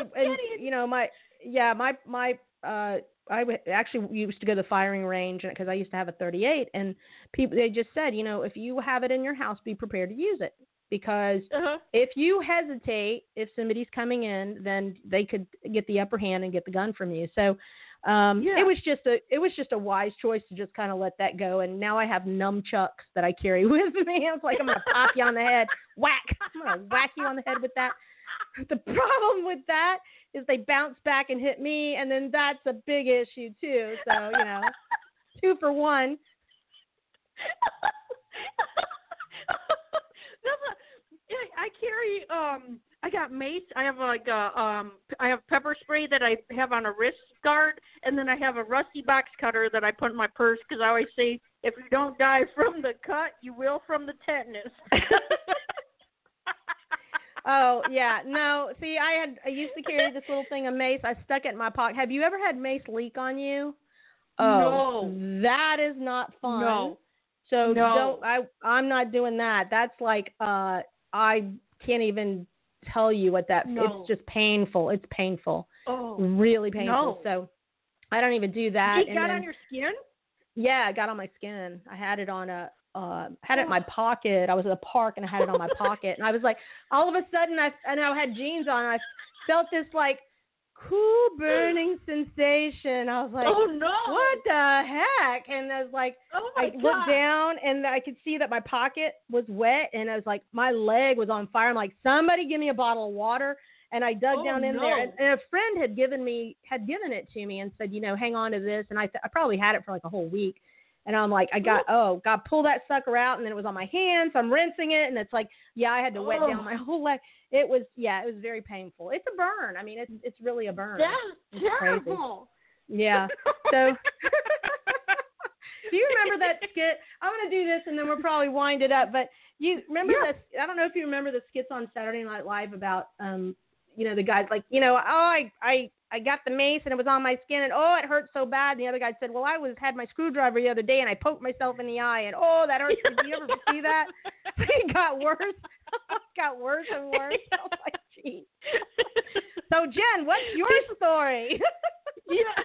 [SPEAKER 1] actually used to go to the firing range, because I used to have a .38, and they just said, if you have it in your house, be prepared to use it. Because if you hesitate, if somebody's coming in, then they could get the upper hand and get the gun from you. So it was just a wise choice to just kind of let that go. And now I have nunchucks that I carry with me. It's like, I'm going to pop you on the head. Whack. I'm going to whack you on the head with that. The problem with that is they bounce back and hit me, and then that's a big issue too. So, 2 for 1.
[SPEAKER 2] carry I got mace. I have I have pepper spray that I have on a wrist guard, and then I have a rusty box cutter that I put in my purse because I always say if you don't die from the cut, you will from the tetanus.
[SPEAKER 1] Oh, yeah. No, see, I used to carry this little thing of mace. I stuck it in my pocket. Have you ever had mace leak on you? Oh, no. That is not fun.
[SPEAKER 2] No.
[SPEAKER 1] So
[SPEAKER 2] no.
[SPEAKER 1] I'm not doing that. That's like I can't even tell you what that it's just painful. It's painful.
[SPEAKER 2] Oh.
[SPEAKER 1] Really painful.
[SPEAKER 2] No.
[SPEAKER 1] So I don't even do that.
[SPEAKER 2] It got on your skin?
[SPEAKER 1] Yeah, it got on my skin. I had it on had it in my pocket. I was at a park and I had it on my pocket, and I was like, all of a sudden, I had jeans on. I felt this like cool burning sensation. I was like,
[SPEAKER 2] oh no,
[SPEAKER 1] what the heck? And I was like, I looked down and I could see that my pocket was wet, and I was like, my leg was on fire. I'm like, somebody give me a bottle of water. And I dug down in there, and a friend had given it to me and said, hang on to this. And I probably had it for like a whole week. And I'm like, got pull that sucker out, and then it was on my hands. So I'm rinsing it, and it's like, I had to wet down my whole leg. It was very painful. It's a burn. I mean, it's really a burn.
[SPEAKER 2] That's terrible.
[SPEAKER 1] Crazy. Yeah. So, do you remember that skit? I'm gonna do this, and then we'll probably wind it up. But you remember this? I don't know if you remember the skits on Saturday Night Live about the guy's like, I got the mace and it was on my skin, and it hurt so bad. And the other guy said, well, I had my screwdriver the other day and I poked myself in the eye, and that hurts. Did you ever see that? It got worse. It got worse and worse. I was like, geez. So Jen, what's your story?
[SPEAKER 2] Yeah.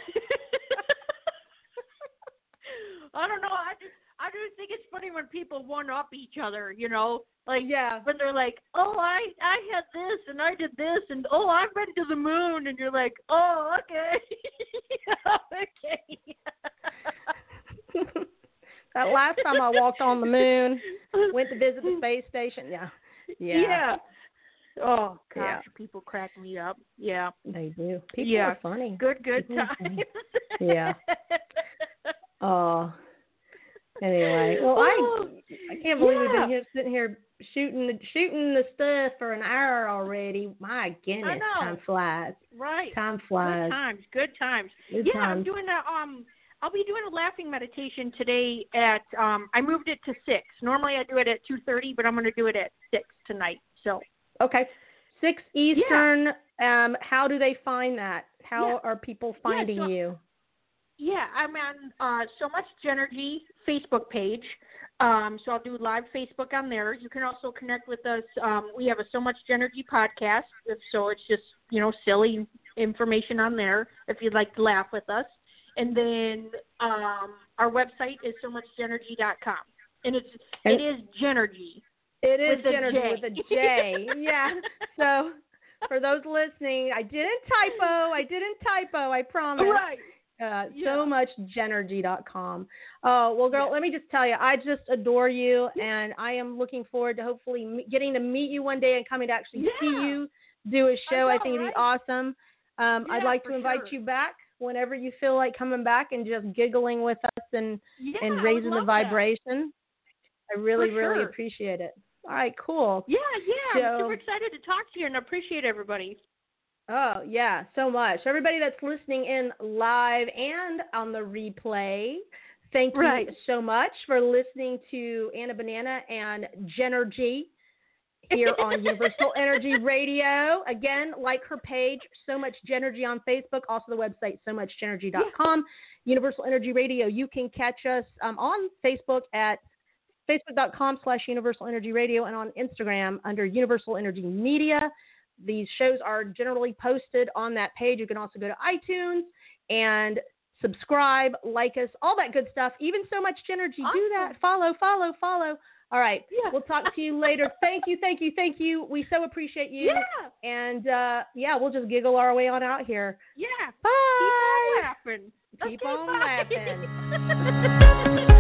[SPEAKER 2] I don't know. I just think it's funny when people one up each other, Like, when they're like, I had this and I did this, and I've been to the moon, and you're like, okay. Okay.
[SPEAKER 1] That last time I walked on the moon, went to visit the space station. Yeah.
[SPEAKER 2] Oh, gosh, people crack me up. Yeah.
[SPEAKER 1] They do. People are funny.
[SPEAKER 2] Good times.
[SPEAKER 1] Yeah. Oh. Anyway, well, I can't believe we've been sitting here shooting the stuff for an hour already. My goodness, time flies.
[SPEAKER 2] Right.
[SPEAKER 1] Time flies.
[SPEAKER 2] Good times.
[SPEAKER 1] Good times.
[SPEAKER 2] I'm doing I'll be doing a laughing meditation today at I moved it to 6. Normally I do it at 2:30, but I'm going to do it at 6 tonight. So.
[SPEAKER 1] Okay. 6 Eastern. Yeah. How do they find that? How are people finding you?
[SPEAKER 2] Yeah, I'm on So Much Genergy Facebook page. So I'll do live Facebook on there. You can also connect with us. We have a So Much Genergy podcast, so it's just, silly information on there if you'd like to laugh with us. And then our website is somuchgenergy.com. And it is Genergy.
[SPEAKER 1] It is Genergy with a J. Yeah. So for those listening, I didn't typo, I promise.
[SPEAKER 2] Right.
[SPEAKER 1] SoMuchGenergy.com. Oh, well, girl, let me just tell you, I just adore you, and I am looking forward to hopefully getting to meet you one day and coming to actually see you do a show. I think it'd be awesome. I'd like to invite you back whenever you feel like coming back and just giggling with us and raising the vibration. That. I really appreciate it. All right, cool.
[SPEAKER 2] Yeah, I'm super excited to talk to you and appreciate everybody.
[SPEAKER 1] Oh, yeah, so much. Everybody that's listening in live and on the replay, thank you so much for listening to Anna Banana and Genergy here on Universal Energy Radio. Again, like her page, So Much Genergy on Facebook, also the website, SoMuchGenergy.com. Universal Energy Radio, you can catch us on Facebook at Facebook.com/Universal Energy Radio and on Instagram under Universal Energy Media. These shows are generally posted on that page. You can also go to iTunes and subscribe, like us, all that good stuff. Even So Much Genergy. Awesome. Do that. Follow. All right. Yeah. We'll talk to you later. Thank you. We so appreciate you.
[SPEAKER 2] Yeah.
[SPEAKER 1] And, we'll just giggle our way on out here.
[SPEAKER 2] Yeah.
[SPEAKER 1] Bye.
[SPEAKER 2] Keep on laughing.
[SPEAKER 1] Keep on laughing.